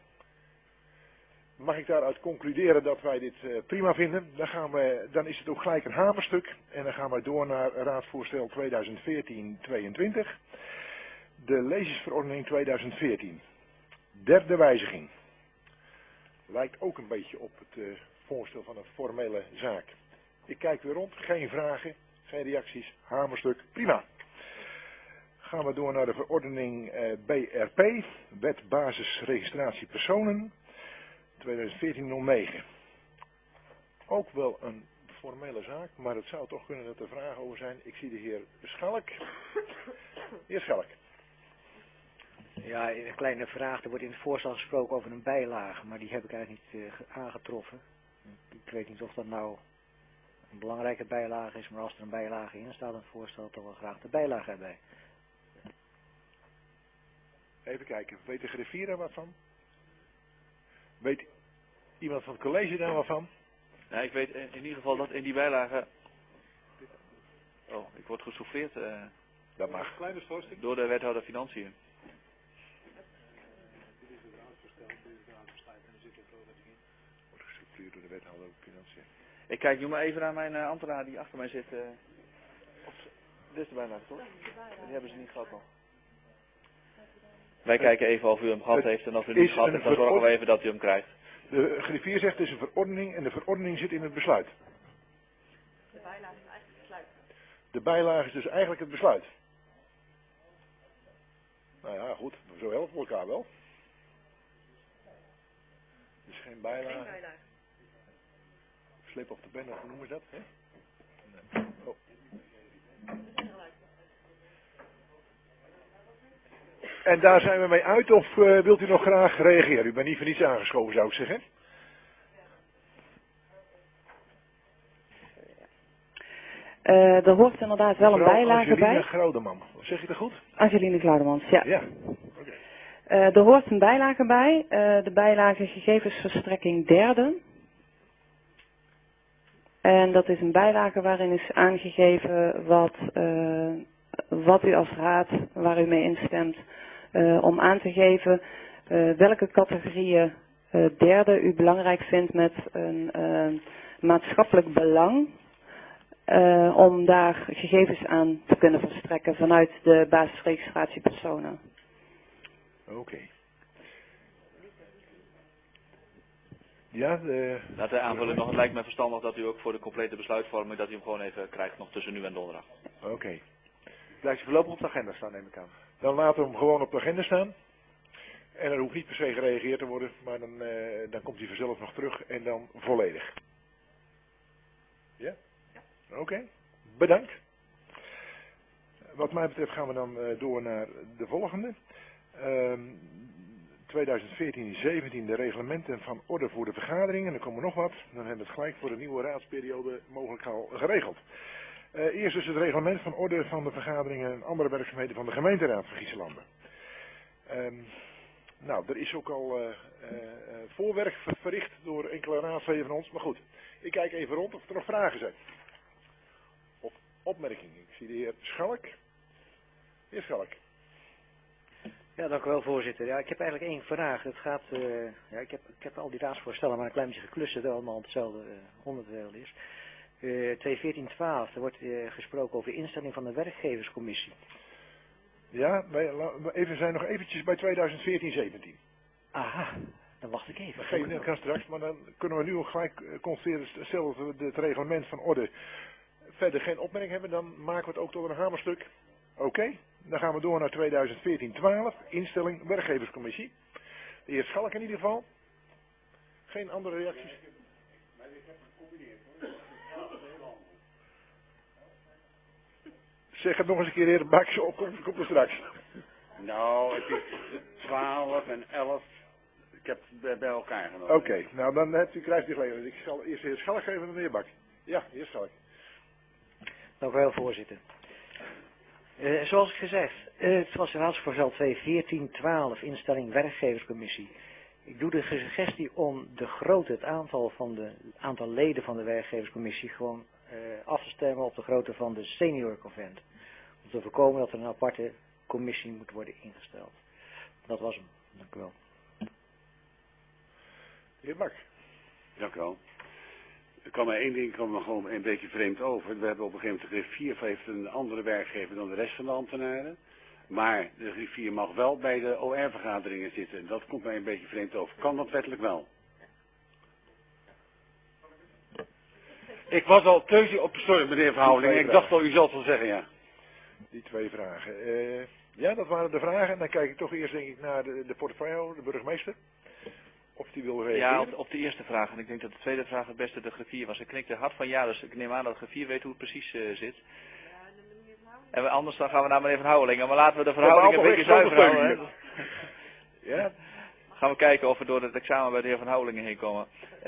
A: Mag ik daaruit concluderen dat wij dit prima vinden? Dan is het ook gelijk een hamerstuk. En dan gaan wij door naar raadsvoorstel 2014-22. De lezersverordening 2014. Derde wijziging. Lijkt ook een beetje op het voorstel van een formele zaak. Ik kijk weer rond. Geen vragen, geen reacties. Hamerstuk, prima. Gaan we door naar de verordening BRP. Wet Basis Registratie Personen. 2014-09. Ook wel een formele zaak, maar het zou toch kunnen dat er vragen over zijn. Ik zie de heer Schalk. Heer Schalk.
H: Ja, een kleine vraag. Er wordt in het voorstel gesproken over een bijlage, maar die heb ik eigenlijk niet aangetroffen. Ik weet niet of dat nou een belangrijke bijlage is, maar als er een bijlage in staat in het voorstel, dan wel graag de bijlage erbij.
A: Even kijken, weet de griffier daar wat van? Weet iemand van het college daar wat van?
L: Ja, ik weet in ieder geval dat in die bijlage... Oh, ik word gesouffleerd
A: dat mag.
L: Door de wethouder Financiën.
A: Wordt gesouffleerd door de wethouder Financiën.
L: Ik kijk nu maar even naar mijn ambtenaar die achter mij zit. Dit is de bijlage, toch? Die hebben ze niet gehad nog. Wij kijken even of u hem gehad heeft en als u hem niet gehad heeft, dan zorgen we even dat u hem krijgt.
A: De griffier zegt het is een verordening en de verordening zit in het besluit.
M: De bijlage is eigenlijk het besluit.
A: De bijlage is dus eigenlijk het besluit. Nou ja, goed, zo helpen we elkaar wel. Dus geen bijlage.
M: Geen bijlage.
A: Slip of the pen, hoe noemen ze dat? Hè? Nee. Oh. En daar zijn we mee uit, of wilt u nog graag reageren? U bent niet voor niets aangeschoven, zou ik zeggen.
M: Er hoort inderdaad wel een bijlage bij.
A: Angelina Groudeman, zeg je dat goed?
M: Angelina Glaudemans, ja.
A: Ja.
M: Er hoort een bijlage bij. De bijlage gegevensverstrekking derde. En dat is een bijlage waarin is aangegeven wat u als raad, waar u mee instemt, om aan te geven welke categorieën derde u belangrijk vindt met een maatschappelijk belang. Om daar gegevens aan te kunnen verstrekken vanuit de basisregistratie personen.
A: Oké. Ja,
L: Laat hij aanvullen nog. Het lijkt me verstandig dat u ook voor de complete besluitvorming, dat u hem gewoon even krijgt nog tussen nu en donderdag.
A: Oké.
E: Blijft hij voorlopig op de agenda staan, neem ik aan.
A: Dan laten we hem gewoon op de agenda staan. En er hoeft niet per se gereageerd te worden, maar dan komt hij vanzelf nog terug en dan volledig. Ja? Oké. Bedankt. Wat mij betreft gaan we dan door naar de volgende. 2014-17 de reglementen van orde voor de vergaderingen. Er komen nog wat. Dan hebben we het gelijk voor de nieuwe raadsperiode mogelijk al geregeld. Eerst dus het reglement van orde van de vergaderingen en andere werkzaamheden van de gemeenteraad van Giesselanden. Nou, er is ook al voorwerk verricht door enkele raadsleden van ons. Maar goed, ik kijk even rond of er nog vragen zijn. Of opmerkingen. Ik zie de heer Schalk. Heer Schalk.
H: Ja, dank u wel, voorzitter. Ja, ik heb eigenlijk één vraag. Het gaat, ik heb al die raadsvoorstellen maar een klein beetje geklust, dat het allemaal op hetzelfde onderdeel is. 2014-12, er wordt gesproken over de instelling van de werkgeverscommissie.
A: Ja, we zijn nog eventjes bij 2014-17.
H: Aha, dan wacht ik even.
A: Dat kan straks, maar dan kunnen we nu ook gelijk constateren, stel dat we het reglement van orde verder geen opmerking hebben, dan maken we het ook tot een hamerstuk. Oké, dan gaan we door naar 2014-12, instelling werkgeverscommissie. De heer Schalk in ieder geval. Geen andere reacties? Zeg het nog eens een keer, heer Baks, komt er straks.
N: Nou, het is 12 en 11
D: Ik heb het bij elkaar genomen.
A: Oké, nou dan krijgt u gelegenheid. Ik zal eerst de heer Schalk geven aan de heer Bak. Ja, heer Schalk.
H: Dank u wel, voorzitter. Zoals ik gezegd, het was raadsvoorstel 2-14-12, instelling werkgeverscommissie. Ik doe de suggestie om de grootte, het aantal leden van de werkgeverscommissie gewoon af te stemmen op de grootte van de seniorconvent. Om te voorkomen dat er een aparte commissie moet worden ingesteld. Dat was hem. Dank u wel.
A: Heer Bak.
N: Dank u wel. Er kwam maar één ding gewoon een beetje vreemd over. We hebben op een gegeven moment de griffier heeft een andere werkgever dan de rest van de ambtenaren. Maar de griffier mag wel bij de OR-vergaderingen zitten. Dat komt mij een beetje vreemd over. Kan dat wettelijk wel? Ik was al keuze op... Sorry meneer Verhouweling, ik dacht al u zal het wel zeggen, ja.
A: Die twee vragen. Ja, dat waren de vragen. En dan kijk ik toch eerst denk ik naar de portefeuille, de burgemeester. Of die wil reageren.
L: Ja, op de eerste vraag. En ik denk dat de tweede vraag het beste de griffier was. Ik knikte hard van ja, dus ik neem aan dat de griffier weet hoe het precies zit. En anders dan gaan we naar meneer Van Houwelingen. Maar laten we de verhouding een beetje zuiver houden.
A: Ja.
L: Gaan we kijken of we door het examen bij de heer Van Houwelingen heen komen.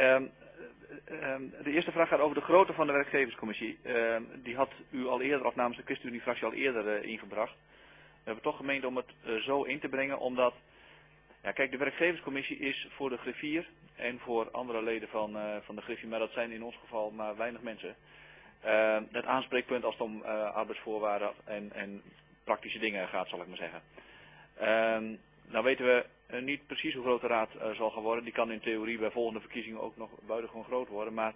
L: De eerste vraag gaat over de grootte van de werkgeverscommissie. Die had u al eerder, of namens de ChristenUnie-fractie al eerder ingebracht. We hebben toch gemeend om het zo in te brengen, omdat... Ja, kijk, de werkgeverscommissie is voor de griffier en voor andere leden van de griffier, maar dat zijn in ons geval maar weinig mensen. Het aanspreekpunt als het om arbeidsvoorwaarden en praktische dingen gaat, zal ik maar zeggen. Nou weten we niet precies hoe groot de raad zal gaan worden. Die kan in theorie bij volgende verkiezingen ook nog buitengewoon groot worden. Maar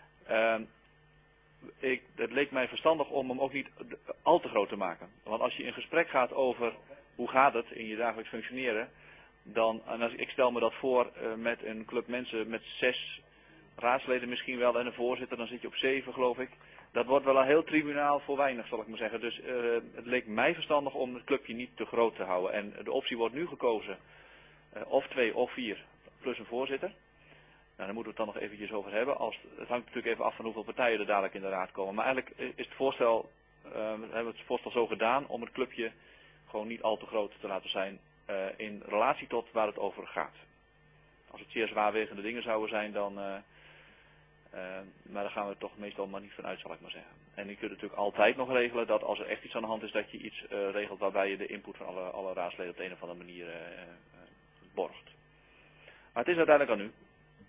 L: het leek mij verstandig om hem ook niet al te groot te maken. Want als je in gesprek gaat over hoe gaat het in je dagelijks functioneren... ik stel me dat voor met een club mensen met 6 raadsleden misschien wel en een voorzitter, dan zit je op 7 geloof ik. Dat wordt wel een heel tribunaal voor weinig, zal ik maar zeggen. Dus het leek mij verstandig om het clubje niet te groot te houden. En de optie wordt nu gekozen, of 2 of 4 plus een voorzitter. Nou, daar moeten we het dan nog eventjes over hebben. Het hangt natuurlijk even af van hoeveel partijen er dadelijk in de raad komen. Maar eigenlijk is het voorstel, hebben we het voorstel zo gedaan om het clubje gewoon niet al te groot te laten zijn. In relatie tot waar het over gaat. Als het zeer zwaarwegende dingen zouden zijn, dan... maar daar gaan we toch meestal maar niet van uit, zal ik maar zeggen. En je kunt natuurlijk altijd nog regelen dat als er echt iets aan de hand is, dat je iets regelt waarbij je de input van alle raadsleden op de een of andere manier borgt. Maar het is uiteindelijk aan u.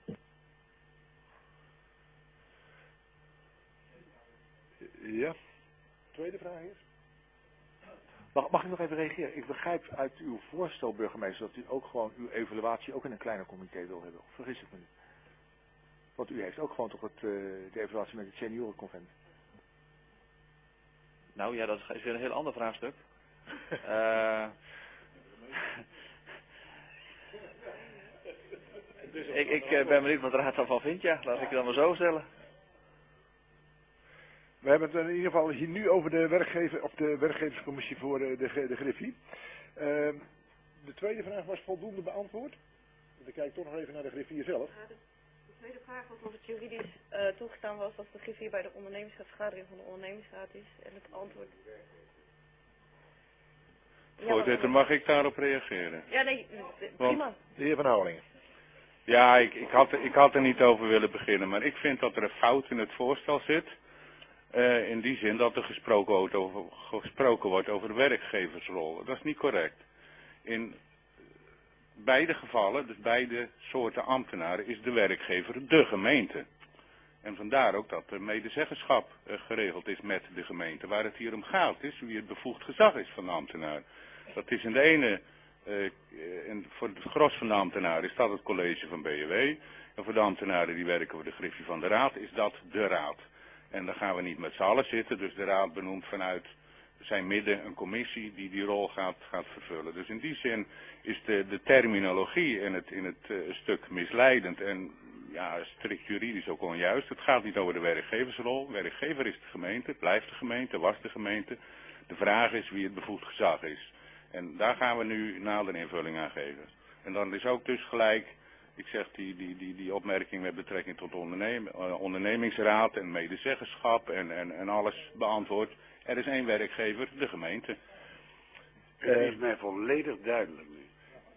A: Ja. Tweede vraag is?
E: Mag ik nog even reageren? Ik begrijp uit uw voorstel, burgemeester, dat u ook gewoon uw evaluatie ook in een kleiner comité wil hebben. Of vergis ik me nu? Want u heeft ook gewoon toch de evaluatie met het seniorenconvent.
L: Nou ja, dat is weer een heel ander vraagstuk. Ik ben benieuwd wat de raad daarvan vindt, ja. Laat ik het dan maar zo stellen.
A: We hebben het in ieder geval hier nu over de werkgeverscommissie voor de griffie. De tweede vraag was voldoende beantwoord. Dan kijk ik toch nog even naar de griffier zelf.
M: De tweede vraag was of het juridisch toegestaan was als de griffier bij de ondernemingsraadvergadering van de ondernemingsraad is. En het antwoord...
O: Voorzitter, mag ik daarop reageren?
M: Ja, nee, prima.
A: De heer Van Houwelingen.
O: Ja, ik had er niet over willen beginnen, maar ik vind dat er een fout in het voorstel zit. In die zin dat er gesproken wordt over de werkgeversrol. Dat is niet correct. In beide gevallen, dus beide soorten ambtenaren, is de werkgever de gemeente. En vandaar ook dat er medezeggenschap geregeld is met de gemeente. Waar het hier om gaat is wie het bevoegd gezag is van de ambtenaar. Dat is in de ene, voor het gros van de ambtenaren is dat het college van BW. En voor de ambtenaren die werken voor de griffie van de raad is dat de raad. En dan gaan we niet met z'n allen zitten, dus de raad benoemt vanuit zijn midden een commissie die rol gaat vervullen. Dus in die zin is de terminologie in het stuk misleidend en ja, strikt juridisch ook onjuist. Het gaat niet over de werkgeversrol. Werkgever is de gemeente, blijft de gemeente, was de gemeente. De vraag is wie het bevoegd gezag is. En daar gaan we nu nader invulling aan geven. En dan is ook dus gelijk, ik zeg die opmerking met betrekking tot ondernemingsraad en medezeggenschap en alles beantwoord. Er is één werkgever, de gemeente.
N: Het is mij volledig duidelijk nu.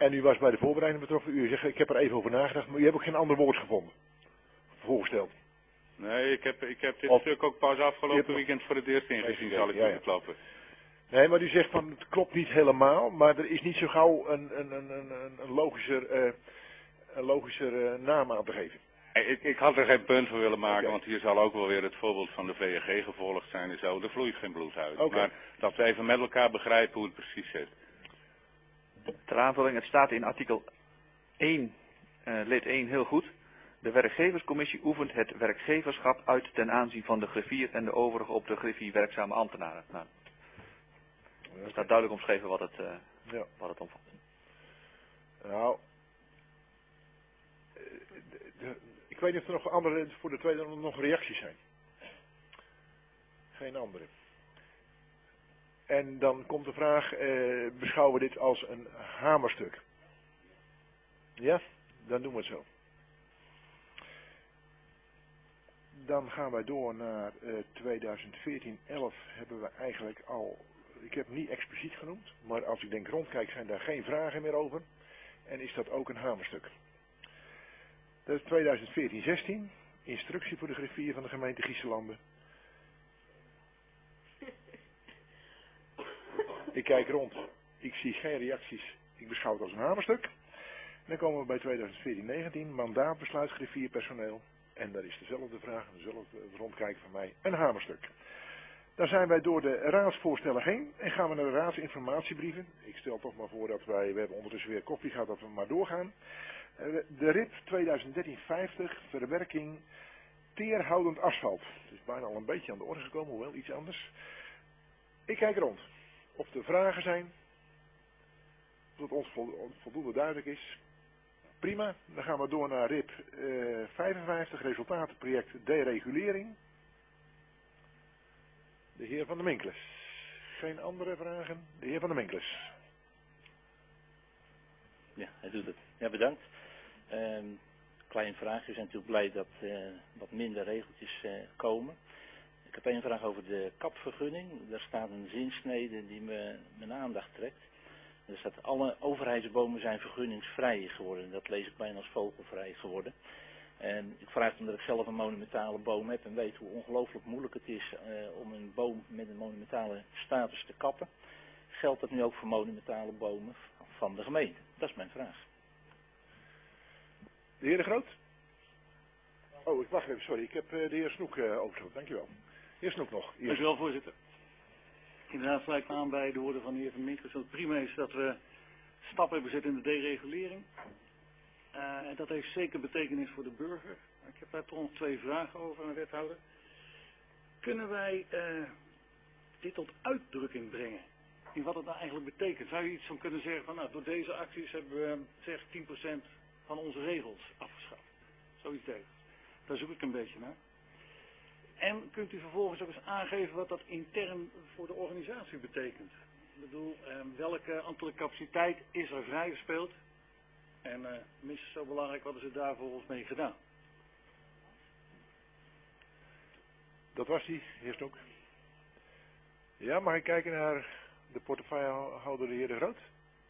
A: En u was bij de voorbereiding betrokken. U zegt, ik heb er even over nagedacht, maar u hebt ook geen ander woord gevonden. Voorgesteld.
O: Nee, ik heb dit stuk ook pas afgelopen weekend voor het eerst ingezien, zal ik u verklappen.
A: Nee, maar u zegt van, het klopt niet helemaal, maar er is niet zo gauw een logischer naam aan te geven.
O: Ik had er geen punt voor willen maken, want hier zal ook wel weer het voorbeeld van de VNG gevolgd zijn en zo. Er vloeit geen bloed uit. Maar dat we even met elkaar begrijpen hoe het precies zit.
L: Ter aanvulling, het staat in artikel 1, lid 1 heel goed. De werkgeverscommissie oefent het werkgeverschap uit ten aanzien van de griffier en de overige op de griffier werkzame ambtenaren. Nou, er staat duidelijk omschreven wat het omvat.
A: Nou, ik weet niet of er nog andere, voor de tweede nog reacties zijn. Geen andere. En dan komt de vraag, beschouwen we dit als een hamerstuk? Ja, dan doen we het zo. Dan gaan wij door naar 2014-11 hebben we eigenlijk al, ik heb niet expliciet genoemd, maar als ik denk rondkijk zijn daar geen vragen meer over. En is dat ook een hamerstuk. Dat is 2014-16, instructie voor de griffier van de gemeente Giesselanden. Ik kijk rond, ik zie geen reacties, ik beschouw het als een hamerstuk. Dan komen we bij 2014-19, mandaatbesluit griffierpersoneel. En daar is dezelfde vraag, dezelfde rondkijken van mij, een hamerstuk. Dan zijn wij door de raadsvoorstellen heen en gaan we naar de raadsinformatiebrieven. Ik stel toch maar voor dat we hebben ondertussen weer koffie gehad, dat we maar doorgaan. De RIP 2013-50, verwerking teerhoudend asfalt. Het is bijna al een beetje aan de orde gekomen, hoewel iets anders. Ik kijk rond of er vragen zijn, dat ons voldoende duidelijk is. Prima, dan gaan we door naar RIP 55, resultatenproject deregulering. De heer Van der Minkles. Geen andere vragen? De heer Van der Minkles.
F: Ja, hij doet het. Ja, bedankt. Klein vraagje, we zijn natuurlijk blij dat wat minder regeltjes komen. Ik heb één vraag over de kapvergunning. Daar staat een zinsnede die mijn aandacht trekt. Er staat, alle overheidsbomen zijn vergunningsvrij geworden. Dat lees ik bijna als vogelvrij geworden. En ik vraag omdat ik zelf een monumentale boom heb en weet hoe ongelooflijk moeilijk het is om een boom met een monumentale status te kappen. Geldt dat nu ook voor monumentale bomen van de gemeente? Dat is mijn vraag.
A: De heer De Groot? Oh, ik wacht even, sorry. Ik heb de heer Snoek overgehoord. Dankjewel. De heer Snoek nog.
B: Dank u wel, voorzitter. Inderdaad sluit me aan bij de woorden van de heer Van Minkels. Het prima is dat we stappen hebben gezet in de deregulering. En dat heeft zeker betekenis voor de burger. Ik heb daar toch nog twee vragen over aan de wethouder. Kunnen wij dit tot uitdrukking brengen? In wat het nou eigenlijk betekent? Zou je iets van kunnen zeggen van, nou, door deze acties hebben we zeg 10% van onze regels afgeschaft? Zoiets dergelijks. Daar zoek ik een beetje naar. En kunt u vervolgens ook eens aangeven wat dat intern voor de organisatie betekent? Ik bedoel, welke ambtelijke capaciteit is er vrijgespeeld? En minstens zo belangrijk, wat is er daar volgens mee gedaan?
A: Dat was die, heer Snoek. Ja, mag ik kijken naar de portefeuillehouder, de heer De Groot?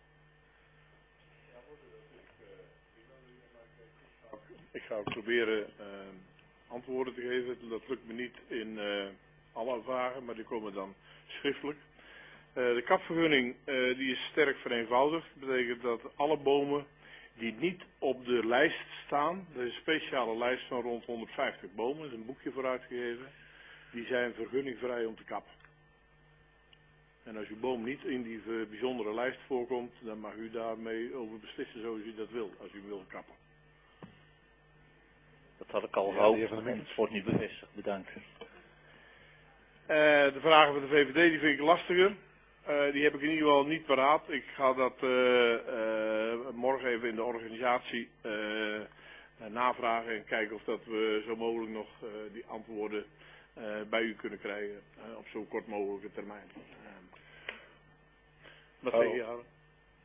K: Ik ga ook proberen antwoorden te geven. Dat lukt me niet in alle vragen, maar die komen dan schriftelijk. De kapvergunning die is sterk vereenvoudigd. Dat betekent dat alle bomen die niet op de lijst staan, er is een speciale lijst van rond 150 bomen, er is een boekje voor uitgegeven, die zijn vergunningvrij om te kappen. En als uw boom niet in die bijzondere lijst voorkomt, dan mag u daarmee over beslissen zoals u dat wilt, als u hem wil kappen.
F: Dat had ik al gehoopt. Het wordt niet bevestigd. Bedankt.
K: De vragen van de VVD die vind ik lastiger. Die heb ik in ieder geval niet paraat. Ik ga dat morgen even in de organisatie navragen en kijken of dat we zo mogelijk nog die antwoorden bij u kunnen krijgen op zo kort mogelijke termijn. Wat zeg je, Harre?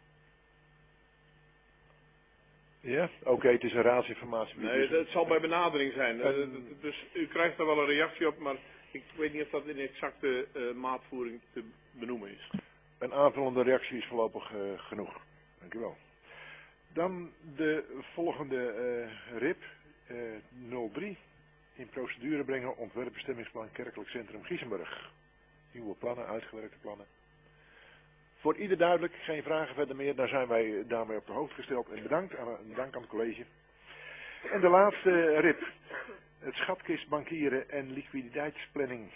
A: Ja, oké, het is een raadsinformatie.
K: Nee, het zal bij benadering zijn. Dus u krijgt daar wel een reactie op, maar ik weet niet of dat in exacte maatvoering te benoemen is.
A: Een aanvullende reactie is voorlopig genoeg. Dank u wel. Dan de volgende RIP 03. In procedure brengen ontwerpbestemmingsplan Kerkelijk Centrum Giezenburg. Nieuwe plannen, uitgewerkte plannen. Voor ieder duidelijk, geen vragen verder meer. Dan zijn wij daarmee op de hoogte gesteld. En dank aan het college. En de laatste RIP. Het schatkist bankieren en liquiditeitsplanning.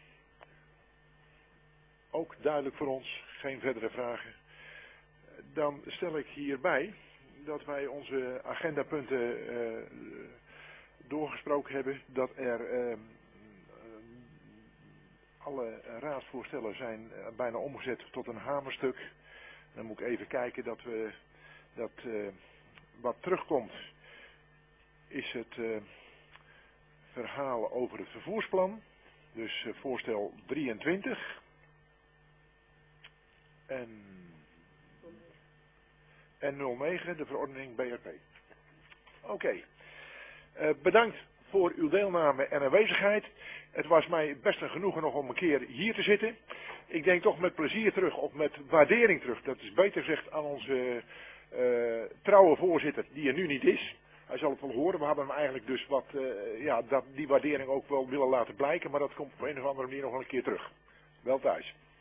A: Ook duidelijk voor ons, geen verdere vragen. Dan stel ik hierbij dat wij onze agendapunten doorgesproken hebben. Dat er alle raadsvoorstellen zijn bijna omgezet tot een hamerstuk. Dan moet ik even kijken dat we wat terugkomt is het verhaal over het vervoersplan. Dus voorstel 23. En 09, de verordening BRP. Oké. Bedankt voor uw deelname en aanwezigheid. Het was mij best een genoegen nog om een keer hier te zitten. Ik denk toch met plezier terug, of met waardering terug. Dat is beter gezegd aan onze trouwe voorzitter, die er nu niet is. Hij zal het wel horen. We hadden hem eigenlijk dus die waardering ook wel willen laten blijken. Maar dat komt op een of andere manier nog wel een keer terug. Wel thuis.